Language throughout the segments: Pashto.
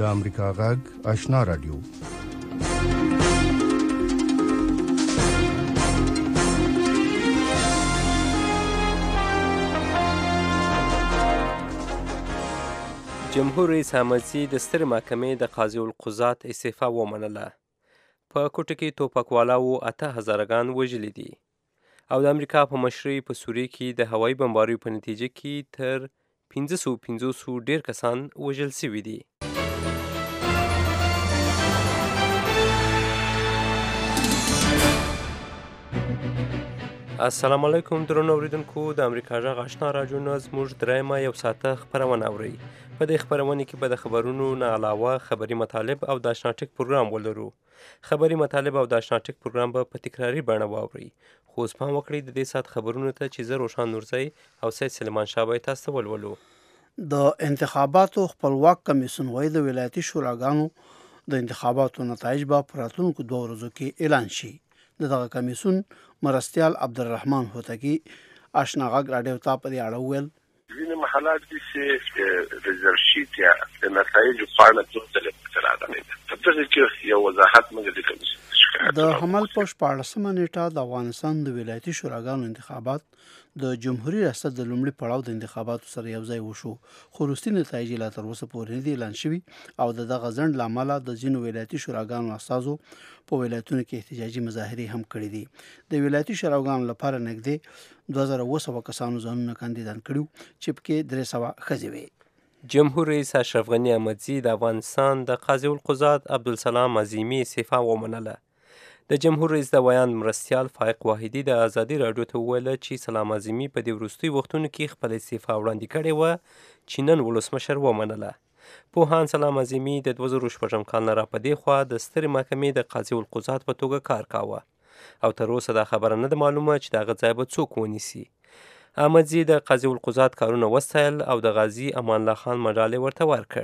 د امریکا غږ آشنا رادیو. جمهور رئیس احمدزي د سترې محکمې د قاضي القضات استعفا ومنله. په کوټه کې ټوپکوالاو 8000 ګان وژلي دي او د امریکا په مشرۍ په سوریه کې د هوایي بمباریو په نتیجه کې تر 550 ډیر کسان وژل شوي دي. السلام علیکم درنو اوریدونکو، د امریکا غږ آشنا راډیو نه زموږ درېیمه یو ساعته خپرونه اورئ. په دې خپرونه کې به د خبرونو نه علاوه خبري مطالب او د آشنا ټک پروګرام ولرو. خبري مطالب او د آشنا ټک پروګرام به په تکراري بڼه واورئ. خو اوس پام وکړئ د دې ساعت خبرونو ته چې زه روشان نورزی او سید سلیمان شاه به تاسو ته ولولو. د انتخاباتو خپلواک کمیسیون وايي د ولایتي شوراګانو د انتخاباتو نتایج به په راتلونکو 2 ورځو کې اعلان شي. دغه کمیسیون مرستیال عبدالرحمن هوتکی آشنا غږ راډیو ته په دې اړه وویل: ځینې محلات دي چې ریزرو شیټ یا د نتایجو پاڼه مختلف راغلې ده. په دغه کې یو وضاحت موږ د کمیسیون د حمل په 14مه نیټه د افغانستان د ولایتي شوراګانو انتخابات د جمهوریت ریاست د لومړي پړاو د انتخاباتو سره یوځای وشو، خو وروستي نتایج لا تر اوسه پورې نه دي اعلان شوي او دغه ځنډ له امله د ځینو ولایتي شوراګانو استازو په ولایتونو کې احتجاجي مظاهرې هم کړې دي. د ولایتي شوراګانو لپاره نږدې 2700 کسانو ځانونه کاندیدان کړي چې پکې 300 ښځې وې. جمهور رئیس اشرف غني احمدزي د افغانستان د قاضي القضات عبدالسلام عظیمي استعفا ومنله. د جمهور رئیس د ویاند مرستیال فائق واحدي د ازادي راډیو ته وویل چې سلام عظیمي په دې وروستیو وختونو کې خپل استعفا وړاندې کړې وه چې نن ولسمشر ومنله. پوهاند سلام عظیمي د 2016 کال نه را په دې خوا د سترې محکمې د قاضي القضات په توګه کار کاوه او تر اوسه دا خبره نه ده معلومه چې د هغه ځای به څوک ونیسي. احمدزي د قاضي القضات کارونه وستایل او د غازي امان الله خان مډال ورته ورکړ.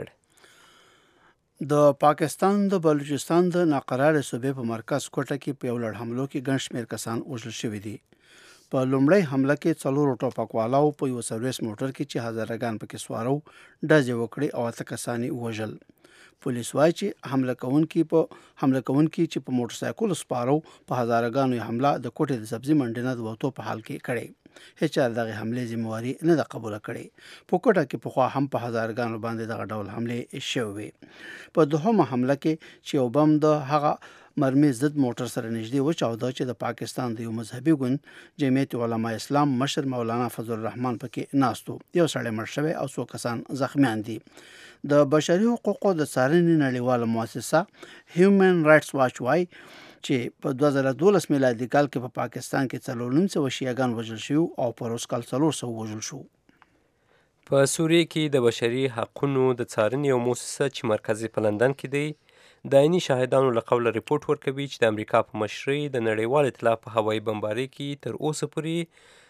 د پاکستان د بلوچستان د ناقراره صوبې په مرکز کوټه کې په یو لړ حملو کې ګڼ شمېر کسان وژل شوي دي. په لومړۍ حمله کې 4 ټوپکوالاو په یو سرویس موټر کې چې هزارګان پکې سوارو ډزې وکړې او 8 کسان یې وژل. پولیس وايي چې حمله کوونکي چې په موټر سایکل سپارو په هزارګانو حمله د کوټې د سبزي منډي نه د وته په حال کې کړې. هیڅ دغه حمله ذمہواری نه ده قبول کړې. په کوټه کې په خوا هم په هزارګانو باندې دغه ډول حمله شوې. په دوهمه حمله کې چې یو بم د هغه مرمي ضد موټر سره نږدې وچاوده چې د پاکستان د یو مذهبي ګوند جمعیت علماء اسلام مشر مولانا فضل الرحمن پکې ناستو. یو سړی مړ شوی او 100 کسان زخمیان دي. د بشري حقوقو د څارنې نړیواله مؤسسه هیومن رائټس واچ وايي چې په 2012 میلادي کال کې په پاکستان کې 400 شیعاګان وژل شو او په روس کال 400 وژل شو. په سوریه کې د بشري حقوقو د څارنې یو مؤسسه چې مرکز په لندن کې دی د عیني شاهدانو له قوله ریپورت ورکوي چې د امریکا په مشرۍ د نړیوال ائتلاف په هوایي بمبارۍ کې تر اوسه پورې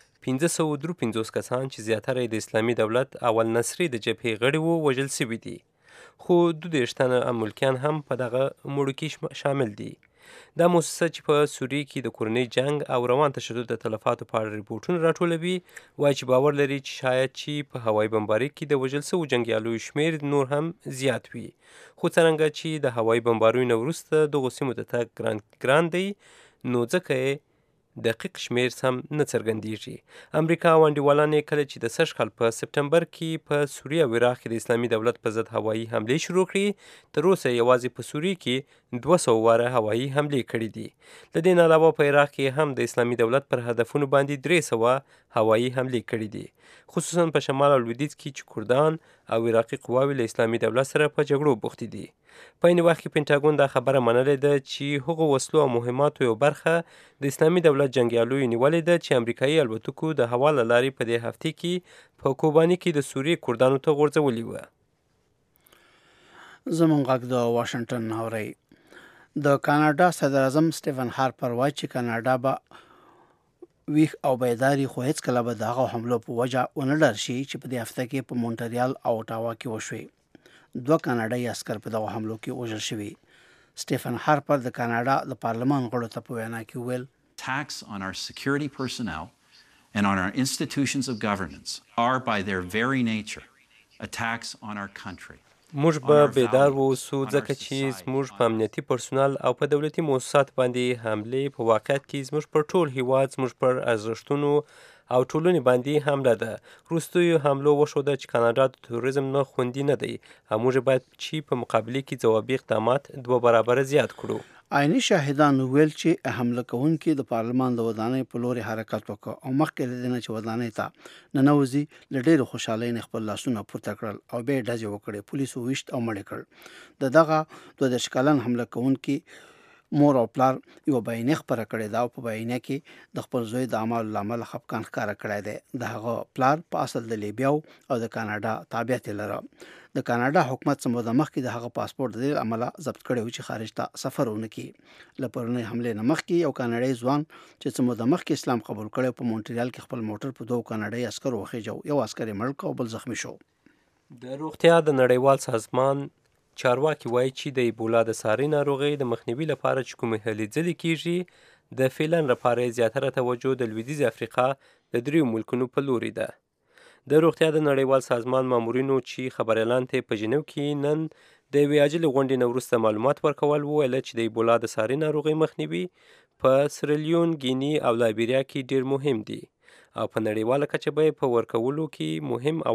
553 کسان چې زیاتره د اسلامي دولت اول نصري د جبهې غړي وو وژل شوي دي، خو 22 تنه ملکیان هم په دغه مړو کې شامل دي. دا مؤسسه چې په سوریه کې د کورنۍ جنگ او روان تشدد د تلفاتو په اړه ریپورټونه راټولوي وایي چې باور لري چې شاید چې په هوایي بمبارۍ کې د وژل شوو جنګیالیو شمیر نور هم زیات وي، خو څرنګه چې د هوایي بمباریو نه وروسته دغو سیمو ته تګ ګران دی نو ځکه دقیق شمیر هم نه څرګندیږي. امریکا او انډیوالان یې کله چې د سږ کال په سپټمبر کې په سوریه او عراق کې د اسلامي دولت په ضد هوایي حملې شروع کړې، تر اوسه یوازې په سوریه کې 200 واره هوایي حملې کړې دي. د دې نه علاوه په عراق کې هم د اسلامي دولت پر هدفونو باندې 300 هوایي حملې کړې دي، خصوصا په شمال او لویدیځ کې چې کردان او عراقي قواوې له اسلامي دولت سره په جګړو بوختې دي. په عین وخت کې پینټاګون دا خبره منلې ده چې هغو وسلو او مهماتو یو برخه د اسلامي دولت جنګیالیو نیولې ده چې امریکایي الوتکو د هوا له لارې په دې هفته کې په کوباني کې د سوریې کردانو ته غورځولې وه. زموږ غږ د واشنگټن اورئ. د کاناډا صدر اعظم سټیفن هارپر وايي چې کاناډا به ویښ او بیداري خو هیڅ کله به دغه حملو په وجه ونه ډار شي چې په دې هفته کې په مونټریال او اټاوا کې وشوي. 2 کاناډایي عسکر په دغه حملو کې وژل شوي. سټیفن هارپر د کاناډا د پارلمان غړو ته په وینا کې وویل: Attacks on our security personnel and on our institutions of governance are by their very nature attacks on our country. موږ به بیدار واوسو ځکه چې زموږ په امنیتي پرسونل او په دولتي موسسات باندې حملې په واقعیت کې زموږ پر ټول هیواد، زموږ پر ارزښتونو او ټولنې باندې حمله ده. وروستیو حملو وښوده چې کاناډا د توریزم نه خوندي نه دی او موږ باید چې په مقابله کې ځوابي اقدامات 2 برابره زیات کړو. عیني شاهدان ویل چې حمله کوونکي د پارلمان د ودانۍ په لوري حرکت وکړ او مخکې له دې نه چې ودانۍ ته ننوځي له ډېرې خوشحالۍ نه خپل لاسونه پورته کړل او بیا یې ډزې وکړې. پولیسو ویشت او مړ کړ. د دغه 22 کلن حمله کوونکي مور او پلار یو بیانیه خپره کړې ده او په بیانیه کې د خپل زوی د اعمالو له امله خفګان ښکاره کړی دی. د هغه پلار په اصل د لیبیا او د کاناډا تابعیت لري. د کاناډا حکومت څه موده مخکې د هغه پاسپورت د دې عمله ضبط کړی و چې خارج ته سفر ونه کړي. له پرونۍ حملې نه مخکې یو کاناډایي ځوان چې څه موده مخکې اسلام قبول کړی په مونټریال کې خپل موټر په 2 کاناډایي عسکرو وخیژو. یو عسکر یې مړ کړ او بل زخمی شو. د روغتیا د نړیوال سازمان چارواکي وایي چې د ایبولا د ساري ناروغۍ د مخنیوي لپاره چې کومې هلې ځلې کیږي د فعلاً لپاره زیاتره توجه د لویدیځ افریقا د 3 ملکونو په لوري ده. د روغتیا د نړیوال سازمان مامورینو چې خبر اعلان ته په جنیو کې نن د یوې عاجلې غونډې نه وروسته معلومات ورکول وویل چې د ایبولا د ساري ناروغۍ مخنیوي په سیرلیون، ګینی او لایبیریا کې ډیر مهم دی او په نړیواله کچه به په ورکولو کې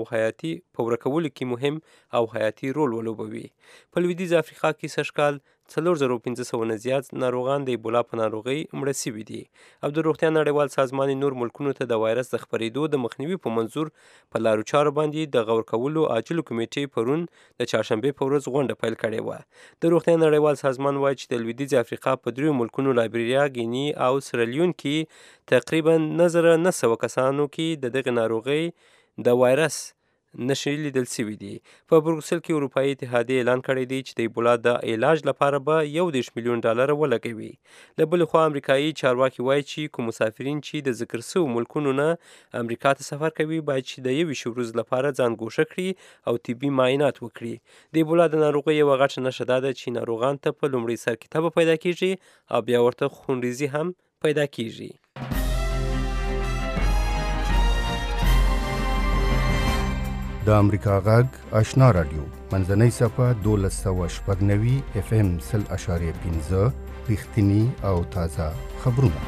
مهم او حیاتي رول ولوبوي. په لویدیځ افریقا کې سږکال 4500 نه زیات ناروغان د ایبولا په ناروغۍ مړه شوي دي او د روغتیا نړیوال سازمان نور ملکونو ته د وایرس د خپرېدو د مخنیوي په منظور په لارو چارو باندې د غور کولو عاجلو کمیټې پرون د چهارشنبې په ورځ غونډه پیل کړې وه. د روغتیا نړیوال سازمان وایي چې د لویدیځ افریقا په 3 ملکونو لایبیریا، ګینی او سیرلیون کې تقریبا 900 کسانو کې د دغه ناروغۍ د وایرس نښې لیدل شوي دي. په بروکسل کې اروپایي اتحادیې اعلان کړی دی چې د ایبولا د علاج لپاره به $11 میلیون ولګوي. له بلې خوا امریکایي چارواکي وایي چې کوم مسافرین چې د ذکر شویو ملکونو نه امریکا ته سفر کوي باید چې د 21 ورځې لپاره ځان ګوښه کړي او طبي معاینات وکړي. د ایبولا د ناروغۍ یوه غټه نښه دا ده چې ناروغان ته په لومړي سر کې تبه پیدا کیږي او بیا ورته خونریزي هم پیدا کیږي. د امریکا غږ آشنا رادیو منځنۍ صفحه 1290 FM 0.5 رښتینی او تازه خبرونه.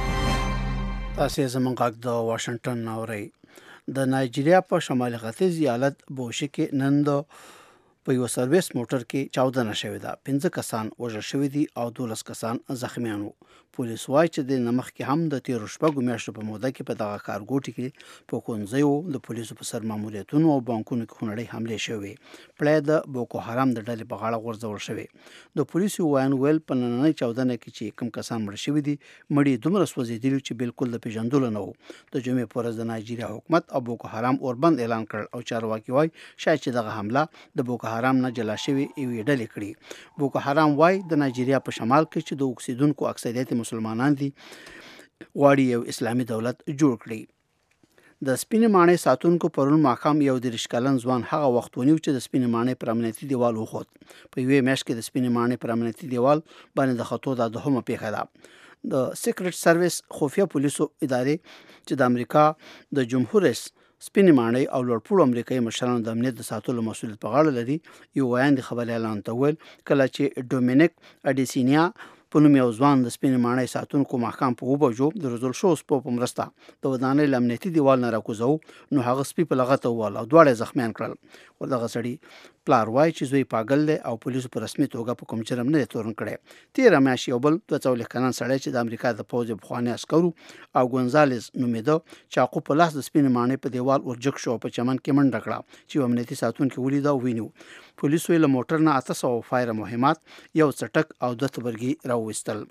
تاسو زموږ غږ د واشنگټن اورئ. د نایجیریا په شمالي ختیځ ایالت بوشي کې نن په یو سرویس موټر کې چاودنه شوې ده. 15 کسان وژل شوي دي او 12 کسان زخمیان وو. پولیس وایي چې د نمخ کې هم د 13 میاشتو په موده کې په دغه کارګوټي کې په کونځیو د پولیسو په سر ماموریتونو او بانکونو کې خونړۍ حملې شوې. پړی د بوکو حرام د ډلې په غاړه غورځول شوې. د پولیسو ویل په نننۍ چاودنه کې چې کوم کسان مړ شوي دي مړي دومره سوځېدلي چې بالکل د پیژندلو نه وو. د جمعې په ورځ د نایجیریا حکومت او بوکو حرام اوربند اعلان کړ او چارواکي وایي شاید چې دغه حمله د بوکو حرام نه جلا شوی یوې ډلې کړي. بوکو حرام وایي د نایجیریا په شمال کې چې د اوکسیدونکو اکثریت مسلمانان دي غواړي یو اسلامي دولت جوړ کړي. د سپینې ماڼۍ ساتونکو پرون ماښام یو 30 کلن ځوان هغه وخت ونیو چې د سپینې ماڼۍ پر امنیتي دیوال وخوت. په یوې میاشت کې د سپینې ماڼۍ پر امنیتي دیوال باندې د خطو د دوهمه پیښه ده. د سیکرټ سرویس خفیه پولیسو ادارې چې د امریکا د جمهور رئیس سپینې ماڼۍ او لوړپوړو امریکایي مشرانو د امنیت د ساتلو مسؤلیت په غاړه لري یو ویاند خبري اعلان ته ویل کله چې ډومینیک اډیسینیا په نوم یو ځوان د سپینې ماڼۍ ساتونکو ماښام په 2 بجو د روزل شو سپو په مرسته د ودانۍ له امنیتي دیوال نه راکوزو نو هغه سپي په لغته ووال او دواړه زخمیان کړل. وردغه سړي پلار وایي چې زوی پاگل دی او پولیسو په رسمي توګه په کوم جرم نه تورن کړي. 13 میاشتې یو بل 42 کلن سړی چې د امریکا د پوځ پخوانی عسکرو او ګونزالز نومیده چاقو په لاس د سپینې ماڼۍ په دیوال ورجک شو په چمن کې منډه کړه چې امنیتي ساتونکو ولید او وینیو. پولیسو له موټر نه 800 فایر مهمات یو څټک او 2 تبرګي راوستل.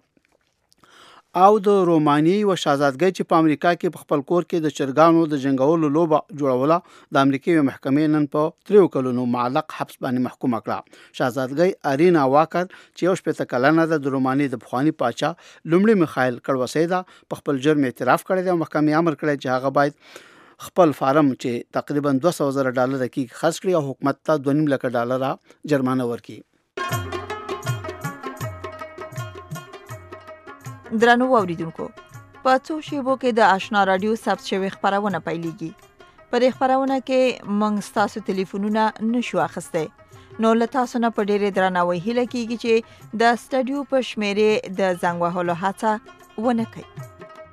او د رومانیې و شاهزادګۍ چې په امریکا کې په خپل کور کې د چرګانو د جنگولو لوبه جوړوله د امریکایي محکمې نن په 3 کلونو معلق حبس باندې محکومه کړه. شاهزادګۍ ارینا واکر چې یو 18 کلنه ده د رومانیې د پخوانی پاچا لومړي میخایل کړوسی ده په خپل جرم اعتراف کړی دی او محکمې امر کړی چې هغه باید خپل فارم چې تقریبا $200,000 کې خرڅ کړي او حکومت ته $2.5 لک جرمانه ورکړي. درنو اوریدونکو په څو شیبو کې د آشنا رادیو ثبت شوی خبرونه پیلېږي. په دې خبرونه کې موږ ستاسو ټلیفونونه نشو اخیستی نو له تاسو نه په ډېرې درناوي هیله کیږي چې د سټډیو په شمیرې د زنګ وهلو هڅه ونه کړئ.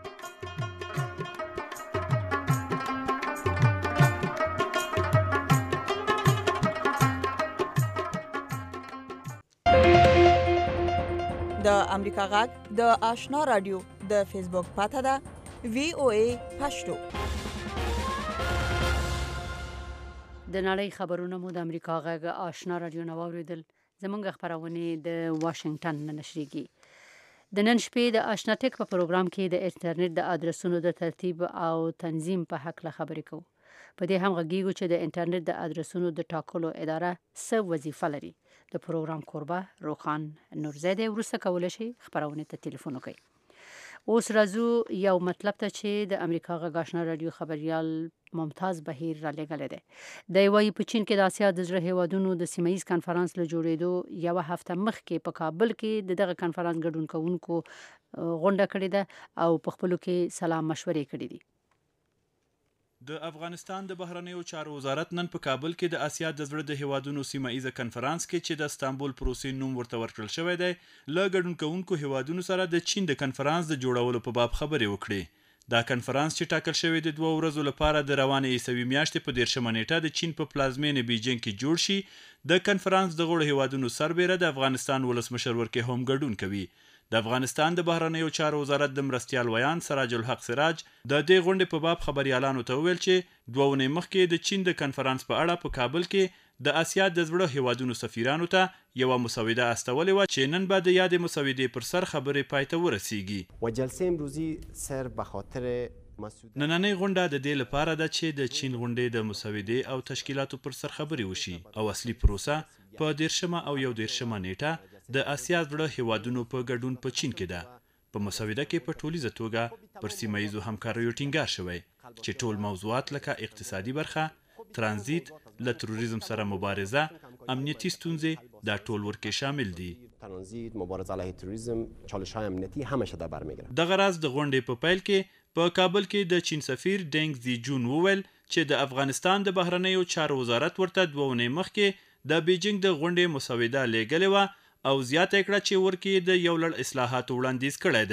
د امریکا غږ د آشنا رادیو د فیسبوک پاته ده VOA پښتو. د نړۍ خبرونه مو د امریکا غږ آشنا رادیو نو اوریدل. زمونږ خبرونه د واشنگټن نه نشریږي. د نن شپې د آشنا ټک په پروګرام کې د انټرنیټ د ادرسونو د ترتیب او تنظیم په حق له خبرې کوو. په دې هم غږیږو چې د انټرنیټ د ادرسونو د ټاکلو اداره څه وظیفه لري. د پروګرام کوربه روخان نورزاده ورسره کولای شي خبرونه ته ټلیفون وکړي. اوس راځو یو مطلب ته چې د امریکا غږ آشنا رادیو خبريال ممتاز بهیر را لګل دي. د وایي په چین کې د آسیا د زړه هیوادونو د سیمایي کانفرنس له جوړېدو یو هفته مخکې په کابل کې دغه کانفرنس ګډون کوونکو غونډه کړې ده او په خپلو کې سلام مشورې کړې دي. د افغانستان د بهرنیو چارو وزارت نن په کابل کې د آسیا د زړه د هیوادونو سیمایي کانفرنس کې چې د استانبول پروسې نوم ورته ورکړل شوی دی له ګډون کوونکو هیوادونو سره د چین د کانفرنس د جوړولو په باب خبرې وکړې. دا کانفرنس چې ټاکل شوی د 2 ورځو لپاره د روانې عیسوي میاشتې په 13 نیټه د چین په پلازمینه بیجینګ کې جوړ شي، د کانفرنس د غړو هیوادونو سربېره د افغانستان ولسمشر ورکه هم ګډون کوي. د افغانستان د بهرنیو چارو وزارت د مرستیال ویان سراج الحق سراج د دې غونډې په باب خبريالانو ته وویل چې 2 ونې مخکې د چین د کانفرنس په اړه په کابل کې د آسیا د زړه هیوادونو سفیرانو ته یو مسوده استولې و چې نن بعد یاد مسودې پر سر خبرې پای ته ورسیږي. و جلسه امروزی سر به خاطر نننۍ غونډه د دې لپاره ده چې د چین غونډې د مسودې او تشکیلاتو پر سر خبرې وشي او اصلي پروسه په 13 او 11 نیټه د آسیا زړه هیوادونو په ګډون په چین کې ده. په مسوده کې په ټولیزه توګه پر سیمایي همکاریو ټینګار شوی چې ټول موضوعات لکه اقتصادي برخه، ترانزیت، له تروریزم سره مبارزه، امنیتي ستونزې دا ټول ورکه شامل دي. ترانزیت، مبارزه علیه تروریزم، چالش‌های امنیتی همشه در بر میگیره. د غرض د غونډې په پیل کې په کابل کې د چین سفیر ډنګ زی جون وویل چې د افغانستان د بهرنیو چارو وزارت ورته 2 ونې مخکې د بیجینګ د غونډې مسوده لېږلې و او زیاته کړه چې ورکې د یو لړ اصلاحاتو وړاندیز کړی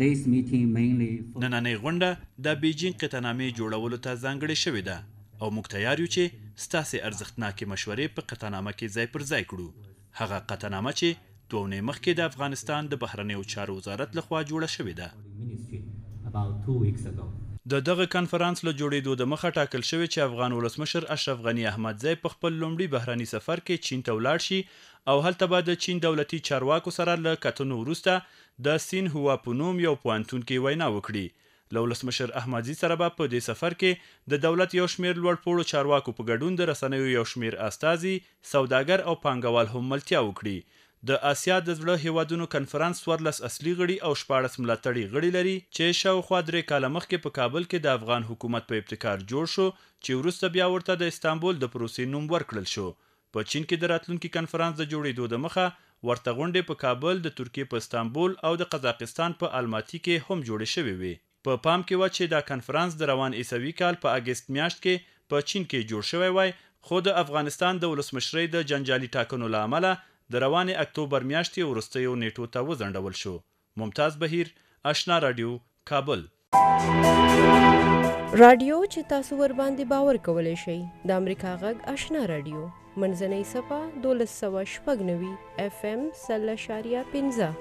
دی. نننۍ غونډه د بیجینګ قطعنامې جوړولو ته ځانګړې شوې ده او موږ تیار یو چې ستاسې ارزښتناکې مشورې په قطعنامه کې ځای پر ځای کړو. هغه قطعنامه چې 2 ونې مخکې د افغانستان د بهرنیو چارو وزارت لخوا جوړه شوې ده. د دغه کانفرنس له جوړېدو د مخه ټاکل شوی چې افغان ولسمشر اشرف غنی احمدزی په خپل لومړي بهرني سفر کې چین ته ولاړ شي او هلته به د چین دولتي چارواکو سره له کتنو وروسته د سین هوا په نوم یو پوهنتون کې وینا وکړي. له ولسمشر احمدزي سره به په دې سفر کې د دولت یو شمېر لوړپوړو چارواکو په ګډون د رسنیو یو شمېر استازي، سوداګر او پانګوال هم ملتیا وکړي. د آسیا د زړه هیوادونو کانفرنس 14 اصلي غړي او 14 ملاتړي غړي لري چې شاوخوا 3 کاله مخکې په کابل کې د افغان حکومت په ابتکار جوړ شو چې وروسته بیا ورته د استانبول د پروسې نوم ورکړل شو. په چین کې د راتلونکي کانفرنس د جوړېدو د مخه ورته غونډې په کابل، د ترکیې په استانبول او د قزاقستان په الماتی کې هم جوړې شوې وي. په پام کې و چې دا کانفرنس د روان عیسوي کال په اگست میاشت کې په چین کې جوړ شوی وای، خو د افغانستان د ولسمشرۍ د جنجالي ټاکنو له امله د روانې اکتوبر میاشتې وروستیو نیټو ته وځنډول شو. ممتاز بهیر، آشنا رادیو، کابل. رادیو چې تاسو ور باندې باور کولای شئ د امریکا غږ آشنا رادیو منځنۍ صفه 1290 FM 0.15.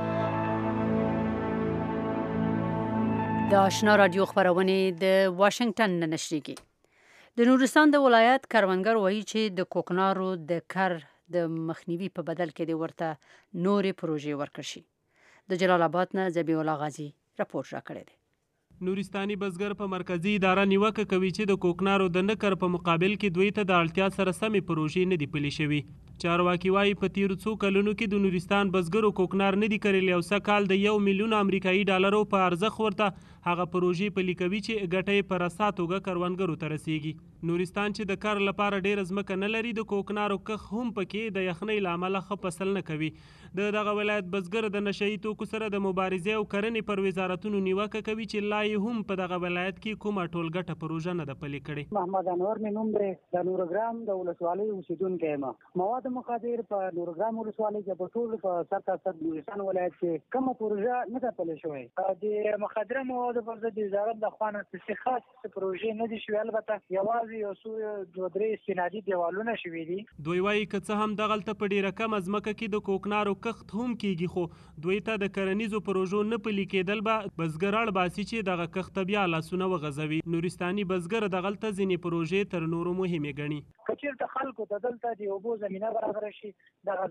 د آشنا رادیو خبرونه د واشنگټن نه نشریږي. د نورستان د ولایت کروندګر وایي چې د کوکنارو د کر د مخنیوي په بدل کې د ورته نورې پروژې ورکړ شي. د جلال آباد نه ذبیح الله غازی راپور راکړی دی. نورستاني بزګر په مرکزی اداره نیوکه کوي چې د کوکنارو د نکر په مقابل کې دوی ته د اړتیا سره سمې پروژې نه دي پلي شوي. چارواکي وایي په تیرو څو کلونو کې د نورستان بزګرو کوکنار نه دي کرلی او سږ کال د 1 میلیون امریکایي ډالرو په ارزښت ورته هغه پروژې پلي کوي چې ګټه یې په رسا توګه کروندګرو ته رسیږي. نورستان چې د کار لپاره ډېره ځمکه نه لري، د کوکنارو کښ هم پکې د یخنۍ له امله ښه فصل نه کوي. دغه ولایت بزګر د نشهیي توکو سره د مبارزې او کرنې پر وزارتونو نیوکه کوي چې لا یې هم په دغه ولایت کې کومه ټولګټه پروژه نه ده پلي کړې. محمد انور مې نوم دی، د نورګرام د ولسوالۍ اوسېدونکی یم. مواد د مخابر په نورګرام ولسوالۍ کې په ټول په سرتاسر بلوچستان ولایت کې کومه پروژه نه ده پلې شوې. د مخدره موادو پر ضد وزارت د خوانه څه خاص پروژې نه دي شوې، البته یوازې یو څو دوه درې استنادي دیوالونه شوي دي. دوی وایي که څه هم دغلته په ډیره کم ځمکه کې د کوکنارو کښت هم کیږي، خو دوی ته د کرنیزو پروژو نه پلي کېدل به بزګر اړ باسي چې دغه کښت بیا لاسونه وغځوي. نورستاني بزګر دغلته ځینې پروژې تر نورو مهمې ګڼي. که چېرته خلکو ته دلته د اوبو زمینه برابره شي، دغه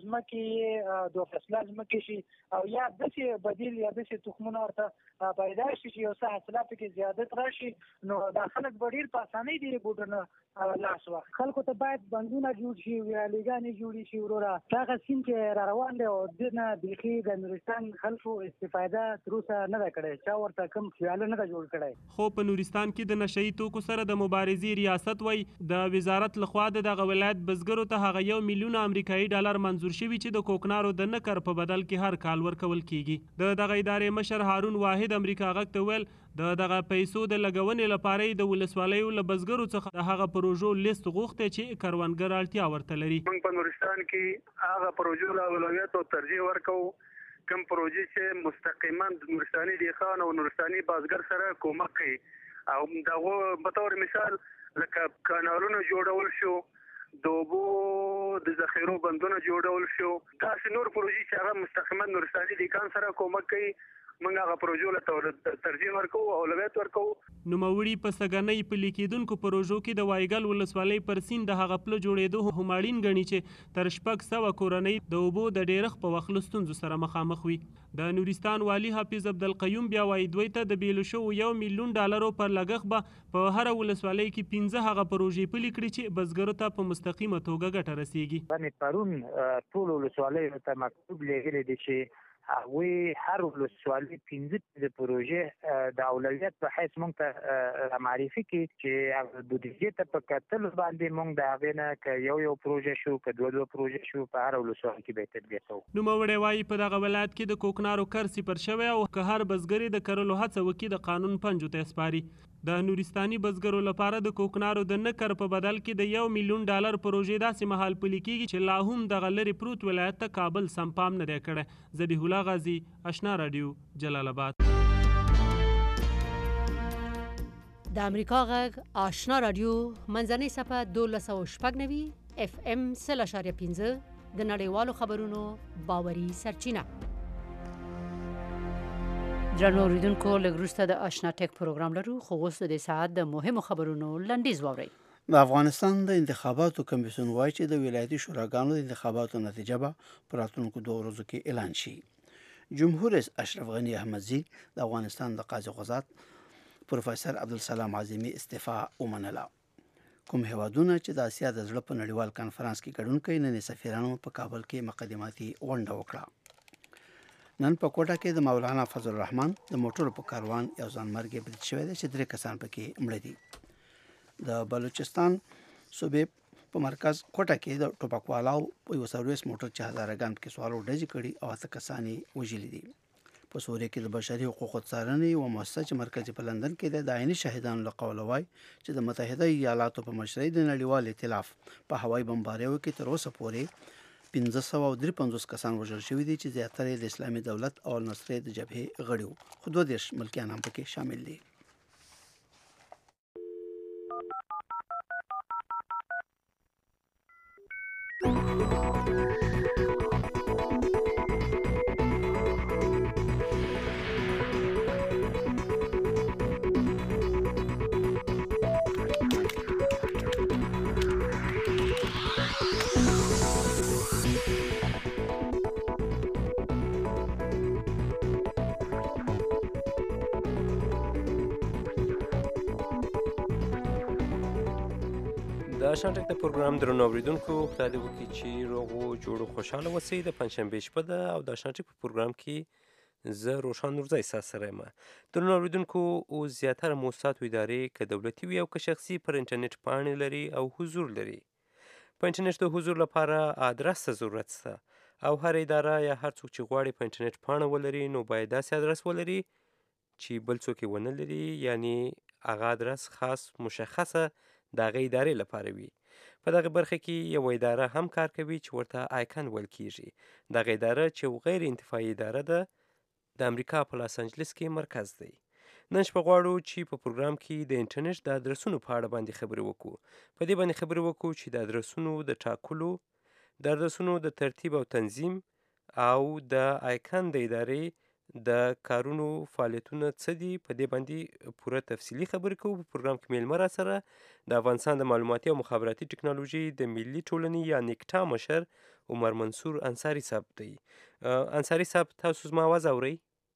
ځمکې دوه فصله ځمکې شي او یا داسې بدیل یا داسې تخمونه ورته پیدا شي چې یو څه حاصلات پکې زیادت راشي، نو دا خلک به ډېر په اسانۍ دې بوټونه لاس واخلي. خلکو ته باید بندونه جوړ شي، ویالېګانې جوړې شي. وروره دغه سیند چې را روان دی او دې نه بیخي د نورستان خلکو استفاده تر اوسه نه ده کړې، چا ورته کوم ویاله نه ده جوړ کړی. خو په نورستان کې د نشه یي توکو سره د مبارزې ریاست وایي د وزارت لخوا د دغه ولایت بزګرو ته هغه $1,000,000 امریکایي ډالر منظور شوي چې د کوکنارو د نکر په بدل کې هر کال ورکول کیږي. د دغه ادارې مشر هارون واحد امریکا غږ ته ویل د دغه پیسو د لګونې لپاره د ولسوالیو له بزګرو څخه د هغه پروژو لیست غوښتی چې کروندګر اړتیا ورته لري. موږ په نورستان کې هغه پروژو له اولویت او ترجیح ورکوو کوم پروژې چې مستقیما د نورستاني دهقان او نورستاني بزګر سره کومک کوي، او دغه په تور مثال لکه کانالونه جوړول شو، د اوبو د ذخیرو بندونه جوړول شو، داسې نور پروژې چې هغه مستقیما نورستاني دهقان سره کومک کوي، موږ هغه پروژو له ترجیح ورکوو او اولویت ورکوو. نوموړي په سږنۍ پلي کېدونکو پروژو کې د وایګل ولسوالۍ پر سیند د هغه پله جوړېدو هم اړین ګڼي چې تر 600 کورنۍ د اوبو د ډېرښت په وخت له ستونزو سره مخامخ وي. د نورستان والي حافظ عبدالقیوم بیا وایي دوی ته د بیلو شوو $1,000,000 پر لګښت به په هره ولسوالۍ کې 15 هغه پروژې پلي کړي چې بزګرو ته په مستقیمه توګه ګټه رسیږي. پرون ټول ولسوالیو ته مکتوب لیږلی دی چې هغوی هر ولسوالۍ 15 پروژې د اولویت په حیث موږ ته معرفي کړي چې بودیجې ته په کتلو باندې موږ د هغې نه که یو پروژه شو که دوه پروژې شو په هر ولسوالۍ کې به تطبیق کوو. نوموړی وایي په دغه ولایت کې د کوکنارو کر صفر شوی او که هر بزګر د کرلو هڅه وکړي د قانون پنجو ته سپاري. د نورستاني بزګرو لپاره د کوکنارو د نکر په بدل کې د $1,000,000 پروژې داسې مهال پلي کېږي چې لا هم دغه لرې پروت ولایت ته کابل سم پام نه دی کړی. ذبیح الله غازي، آشنا رادیو، جلال آباد. د امریکا غږ آشنا رادیو منځنۍ صفحه 1290 FM 0.5 د نړیوالو خبرونو باوري سرچینه. درنو اوریدونکو لږ وروسته د آشنا ټک پروګرام لرو، خو اوس د ساعت د مهمو خبرونو لنډیز واورئ. د افغانستان د انتخاباتو کمیسیون وایي چې د ولایتي شوراګانو د انتخاباتو نتیجه به په راتلونکو 2 ورځو کې اعلان شي. جمهور رئیس اشرف غنی احمدزي د افغانستان د قاضي قضات پروفیسور عبدالسلام عظیمی استعفا ومنله. کوم هیوادونه چې د اسیا د زړه په نړیوال کانفرنس کې ګډون کوي نن سفیرانو په کابل کې مقدماتي غونډه وکړه. نن په کوټه کې د مولانا فضل الرحمن د موټرو په کاروان یو ځانمرګي برید شوی دی چې 3 کسان پکې مړه دي. د بلوچستان صوبې په مرکز کوټه کې د ټوپکوالو په یو سرویس موټر چې هزارګان کې سوالو ډزې کړي او 8 کسان یې وژلي دي. په سوریه کې د بشري حقوقو څارنې یوه مؤسسه چې مرکز په لندن کې د عیني شهیدانو له قوله وایي چې د متحده ایالاتو په مشرۍ د نړیوال ائتلاف په هوایي بمباریو کې تر اوسه پورې 553 کسان وژل شوي دي چې زیاتره د اسلامي دولت او نصرې د جبهې غړي وو، خو 22 ملکیان هم پکې شامل دي. د آشنا ټک د پروګرام درنو اوریدونکو خدای دې وکړي چې روغ او جوړ او خوشحاله اوسئ. د پنجشنبې شپه ده او د آشنا ټک په پروګرام کې زه روشان نورزی ستاسو سره یم. درنو اوریدونکو اوس زیاتره موسسات و ادارې که دولتي وي او که شخصي پر انټرنیټ پاڼې لري او حضور لري. په انټرنیټ د حضور لپاره ادرس ته ضرورت شته او هر اداره یا هر څوک چې غواړي په انټرنیټ پاڼه ولري نو باید داسې ادرس ولري چې بل څوک یې ونه لري، یعنی هغه ادرس خاص مشخصه د هغې ادارې لپاره وي. په دغه برخه کې یوه اداره هم کار کوي چې ورته آیکن ویل کیږي. دغه اداره چې غیر انتفاعي اداره ده د امریکا په لاس انجلس کې مرکز دی. نن شپه غواړو چې په پروګرام کې د انټرنیټ د ادرسونو په اړه باندې خبرې وکړو. په دې باندې خبرې وکړو چې د ادرسونو د ټاکلو، د ادرسونو د ترتیب او تنظیم او د آیکن د ادارې د کارونو فعالیتونه څه دي. په دې باندې پوره تفصیلي خبرې کوو. په پروګرام کې میلمه را سره د افغانستان د معلوماتي او مخابراتي ټکنالوژي د ملي ټولنې یا نیکټا مشر عمر منصور انصاري صاحب دی. انصاري صاحب تاسو زما آواز اورئ؟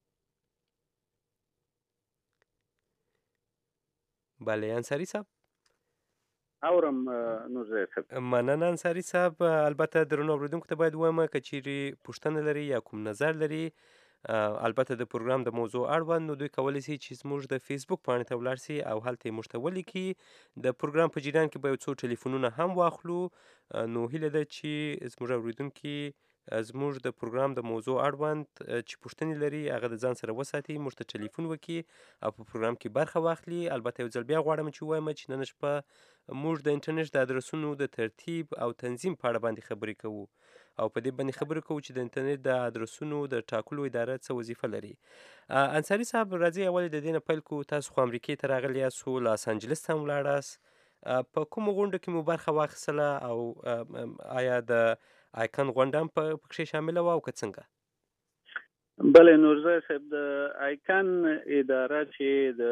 بله انصاري صاحب اورم نورزی صاحب. مننه انصاري صاحب. البته درنو اوریدونکو ته باید ووایم که چیرې پوښتنه لري یا کوم نظر لري البته د پروګرام د موضوع اړوند، نو دوی کولی شي چې زموږ د فیسبوک پاڼې ته ولاړ شي او هلته یې موږ ته ولیکي. د پروګرام په جریان کې به یو څو ټلیفونونه هم واخلو. نو هیله ده چې زموږ اوریدونکي زموږ د پروګرام د موضوع اړوند چې پوښتنې لري هغه د ځان سره وساتي، موږ ته ټلیفون وکړي او په پروګرام کې برخه واخلي. البته یو ځل بیا غواړم چې ووایم چې نن شپه موږ د انټرنیټ د ادرسونو د ترتیب او تنظیم په اړه باندې خبرې کوو او په دې باندې خبرې کوو چې د انټرنیټ د ادرسونو د ټاکلو اداره څه وظیفه لري. انصاري صاحب راځئ اول د دې نه پیل کوو. تاسو خو امریکې ته راغلي یاستو، لاس انجلس ته هم ولاړاست. په کومو غونډو کې مو برخه واخیستله او آیا د آیکن غونډه هم پکښې شامله وه او که څنګه؟ بله نورزی صاحب، د آیکن اداره چې د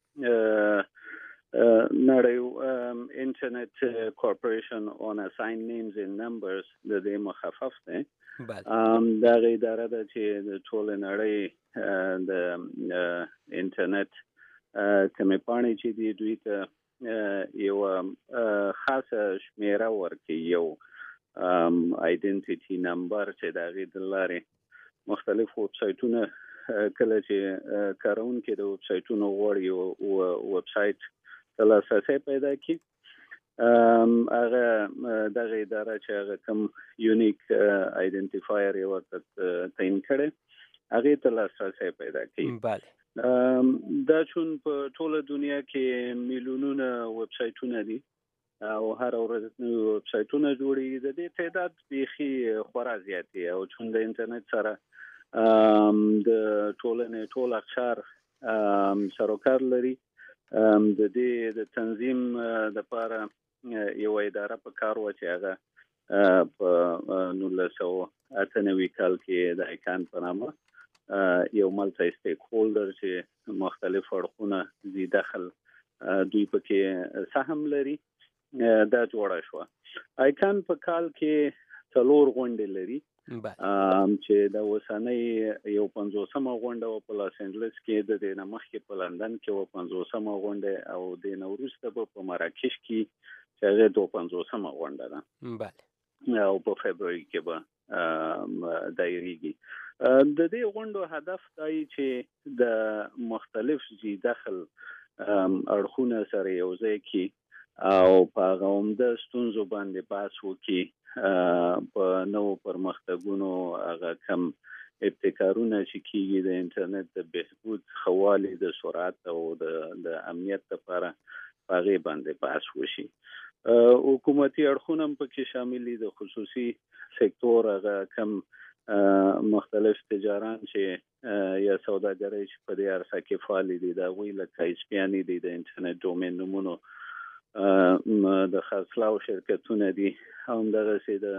نړۍ انټرنیټ کورپوریشن اون اساین نیمز ان نمبرز د دې مخفف دی. دغه اداره ده چې د ټولې نړۍ د انټرنیټ کومې پاڼې چې دي دوی ته یوه خاصه شمیره ورکوي، یو آیډنټیټي نمبر چې د هغې د لارې مختلف ویب سایټونه کله چې کاروونکي د ویب سایټونو غواړي ویب سایټ ته لاسرسی پیدا کړي، هغه دغه اداره چې هغه کوم یونیک آیډنټیفایر یې ورته تعین کړی هغې ته لاسرسی پیدا کړي. دا چون په ټوله دنیا کې میلیونونه ویب سایټونه دي او هر ورځ نوي ویب سایټونه جوړېږي، د دې تعداد بیخي خورا زیات دی او چون د انټرنیټ سره د ټولنې ټول اقشار سره کار لري، د دې د تنظیم دپاره یوه اداره په کار وه چې هغه په 1998 کال کې د آیکن په نامه یو ملټی سټیک هولډر چې مختلف اړخونه ذي دخل دوی پکې سهم لري دا جوړه شوه. آیکن په کال کې 4 غونډې لري چې د اوسنۍ یو 50مه غونډه وه په لاس انجلس کې، د دې نه مخکې په لندن کې وه 50مه غونډه او د نه وروسته به په مراکش کې چې هغې 52مه غونډه ده او په فبروري کې به دایریږي. د دې غونډو هدف دی چې د مختلف ذي دخل اړخونه سره یو ځای کړي او په هغه عمده ستونزو باندې بحث وکړي، په نوو پرمختګونو هغه کم ابتکارونه چې کېږي د انټرنیټ د بهبود، ښه والي، د سرعت او د امنیت لپاره په هغې باندې بحث وشي. حکومتي اړخونه هم پکې شامل دي، د خصوصي سکتور هغه کم مختلف تجاران چې یا سوداګرۍ چې په دې عرصه کې فعال دي، د هغوی لکه ایسپیانې دي، د انټرنیټ ډومین نومونو د خرڅلاو شرکتونه دي، همدغسې د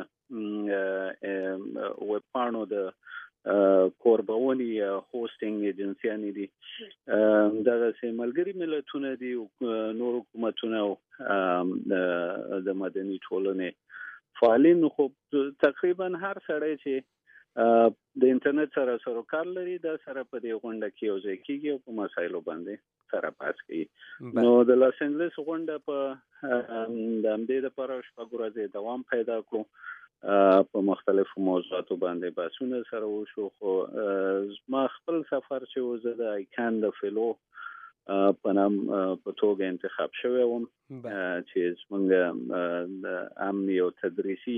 ویب پاڼو د کوربونې یا هوسټینګ ایجنسیانې دي، همدغسې ملګري ملتونه دي، نور حکومتونه او د مدني ټولنې فعالین. خو تقریبا هر سړی چې د انټرنیټ سره سروکار لري دا سره په دې غونډه کې یو ځای کېږي او په مسایلو باندې سره بحث کوي. نو د لاس انجلس غونډه په د همدې دپاره 6 ورځې دوام پیدا کړو، په مختلفو موضوعاتو باندې بحثونه سره وشو. خو ما خپل سفر چې و زه د آیکن د فیلو په نام په توګه انتخاب شوی وم چې زموږ هم یو تدریسي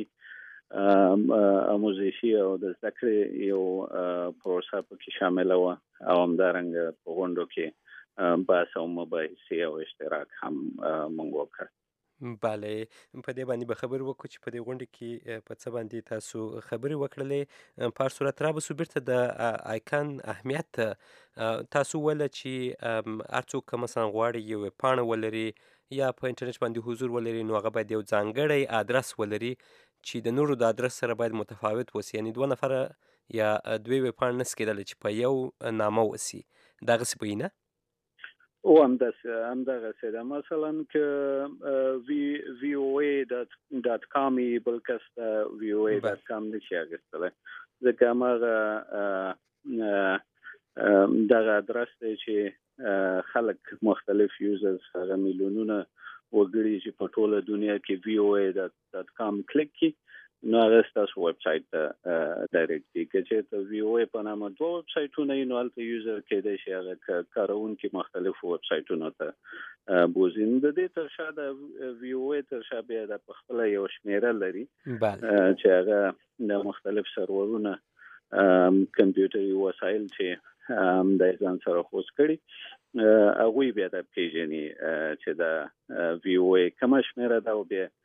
آموزشي او د زده کړې یو پروسه پکې شامله وه او همدارنګه په غونډو کې بحث او مباحثې او اشتراک هم موږ وکړ. بله په دې باندې به خبرې وکړو چې په دې غونډه کې په څه باندې تاسو خبرې وکړلې. په هر صورت رابسو بیرته د آیکان اهمیت ته. تاسو ویله چې هر څوک که مثلا غواړي یو پاڼه ولري یا په انټرنیټ باندې حضور ولري نو هغه باید یو ځانګړی ادرس ولري چې د نورو د ادرس سره باید متفاوت وسی، یعنی دوه نفره یا دوی ویبپاڼې نشي کېدلی چې په یو نامه وسی. دغسې به وي نه؟ او همدغسې ده. مثلا که voa.com بل کس voa.com نشي اخیستلی، ځکه هماغه دغه ادرس دی چې خلک مختلف یوزرز هغه میلیونونه وګړي چې په ټوله دنیا کې voa.com کلیک کړي نو هغه ستاسو ویب سایټ ته ډایرکټ کړي. که چېرته VOA په نامه دوه ویب سایټونه وي نو هلته یوزر کېدای شي هغه کاروونکي مختلفو ویب سایټونو ته بوځي. نو د دې تر شا د VOA تر شا بیا د پخپله یو شمېره لري چې هغه د مختلف سرورونه کمپیوټري وسایل چې د ځان سره خوځ کړي هغوی بیا د پیژني چې د VOA کومه شمېره ده او بیا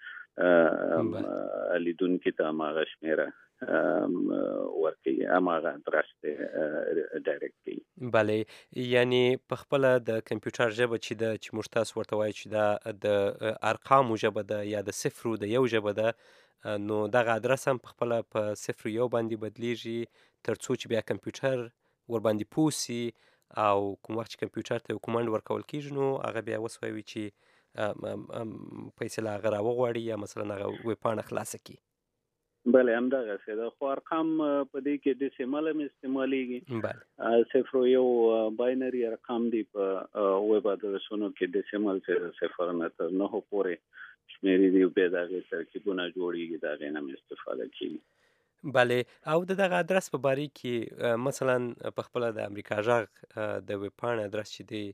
لیدونکي ته هماغه شمېره ورکوي، هماغه ادرس ته ډایرکټ کوي. بله، یعنی په خپله د کمپیوټر ژبه چې ده چې موږ تاسو ورته وایو چې دا د ارقامو ژبه ده یا د صفر د یو ژبه ده، نو دغه ادرس هم په خپله په صفر یو باندې بدلیږي تر څو چې بیا کمپیوټر ورباندې پوه سي او کوم وخت چې کمپیوټر ته یو کمانډ ورکول کېږي نو هغه بیا وسوی چې پیسې له هغه راوغواړي یا مثلا هغه ویبپاڼه خلاصه کړي. بله همدغسې ده، خو ارقام په دې کې ډیسیمل هم استعمالیږي. صفر او یو باینري ارقام دي په ویب ادرسونو کې، ډیسیمل چې صفر نه تر نهو پورې شمېرې دي، بیا د هغې ترکیبونه جوړېږي، د هغې نه هم استفاده کېږي. بله، او د دغه ادرس په باره کې مثلا په خپله د امریکا غږ د ویبپاڼې ادرس چې دی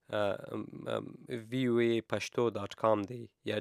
voapashto.com دی یا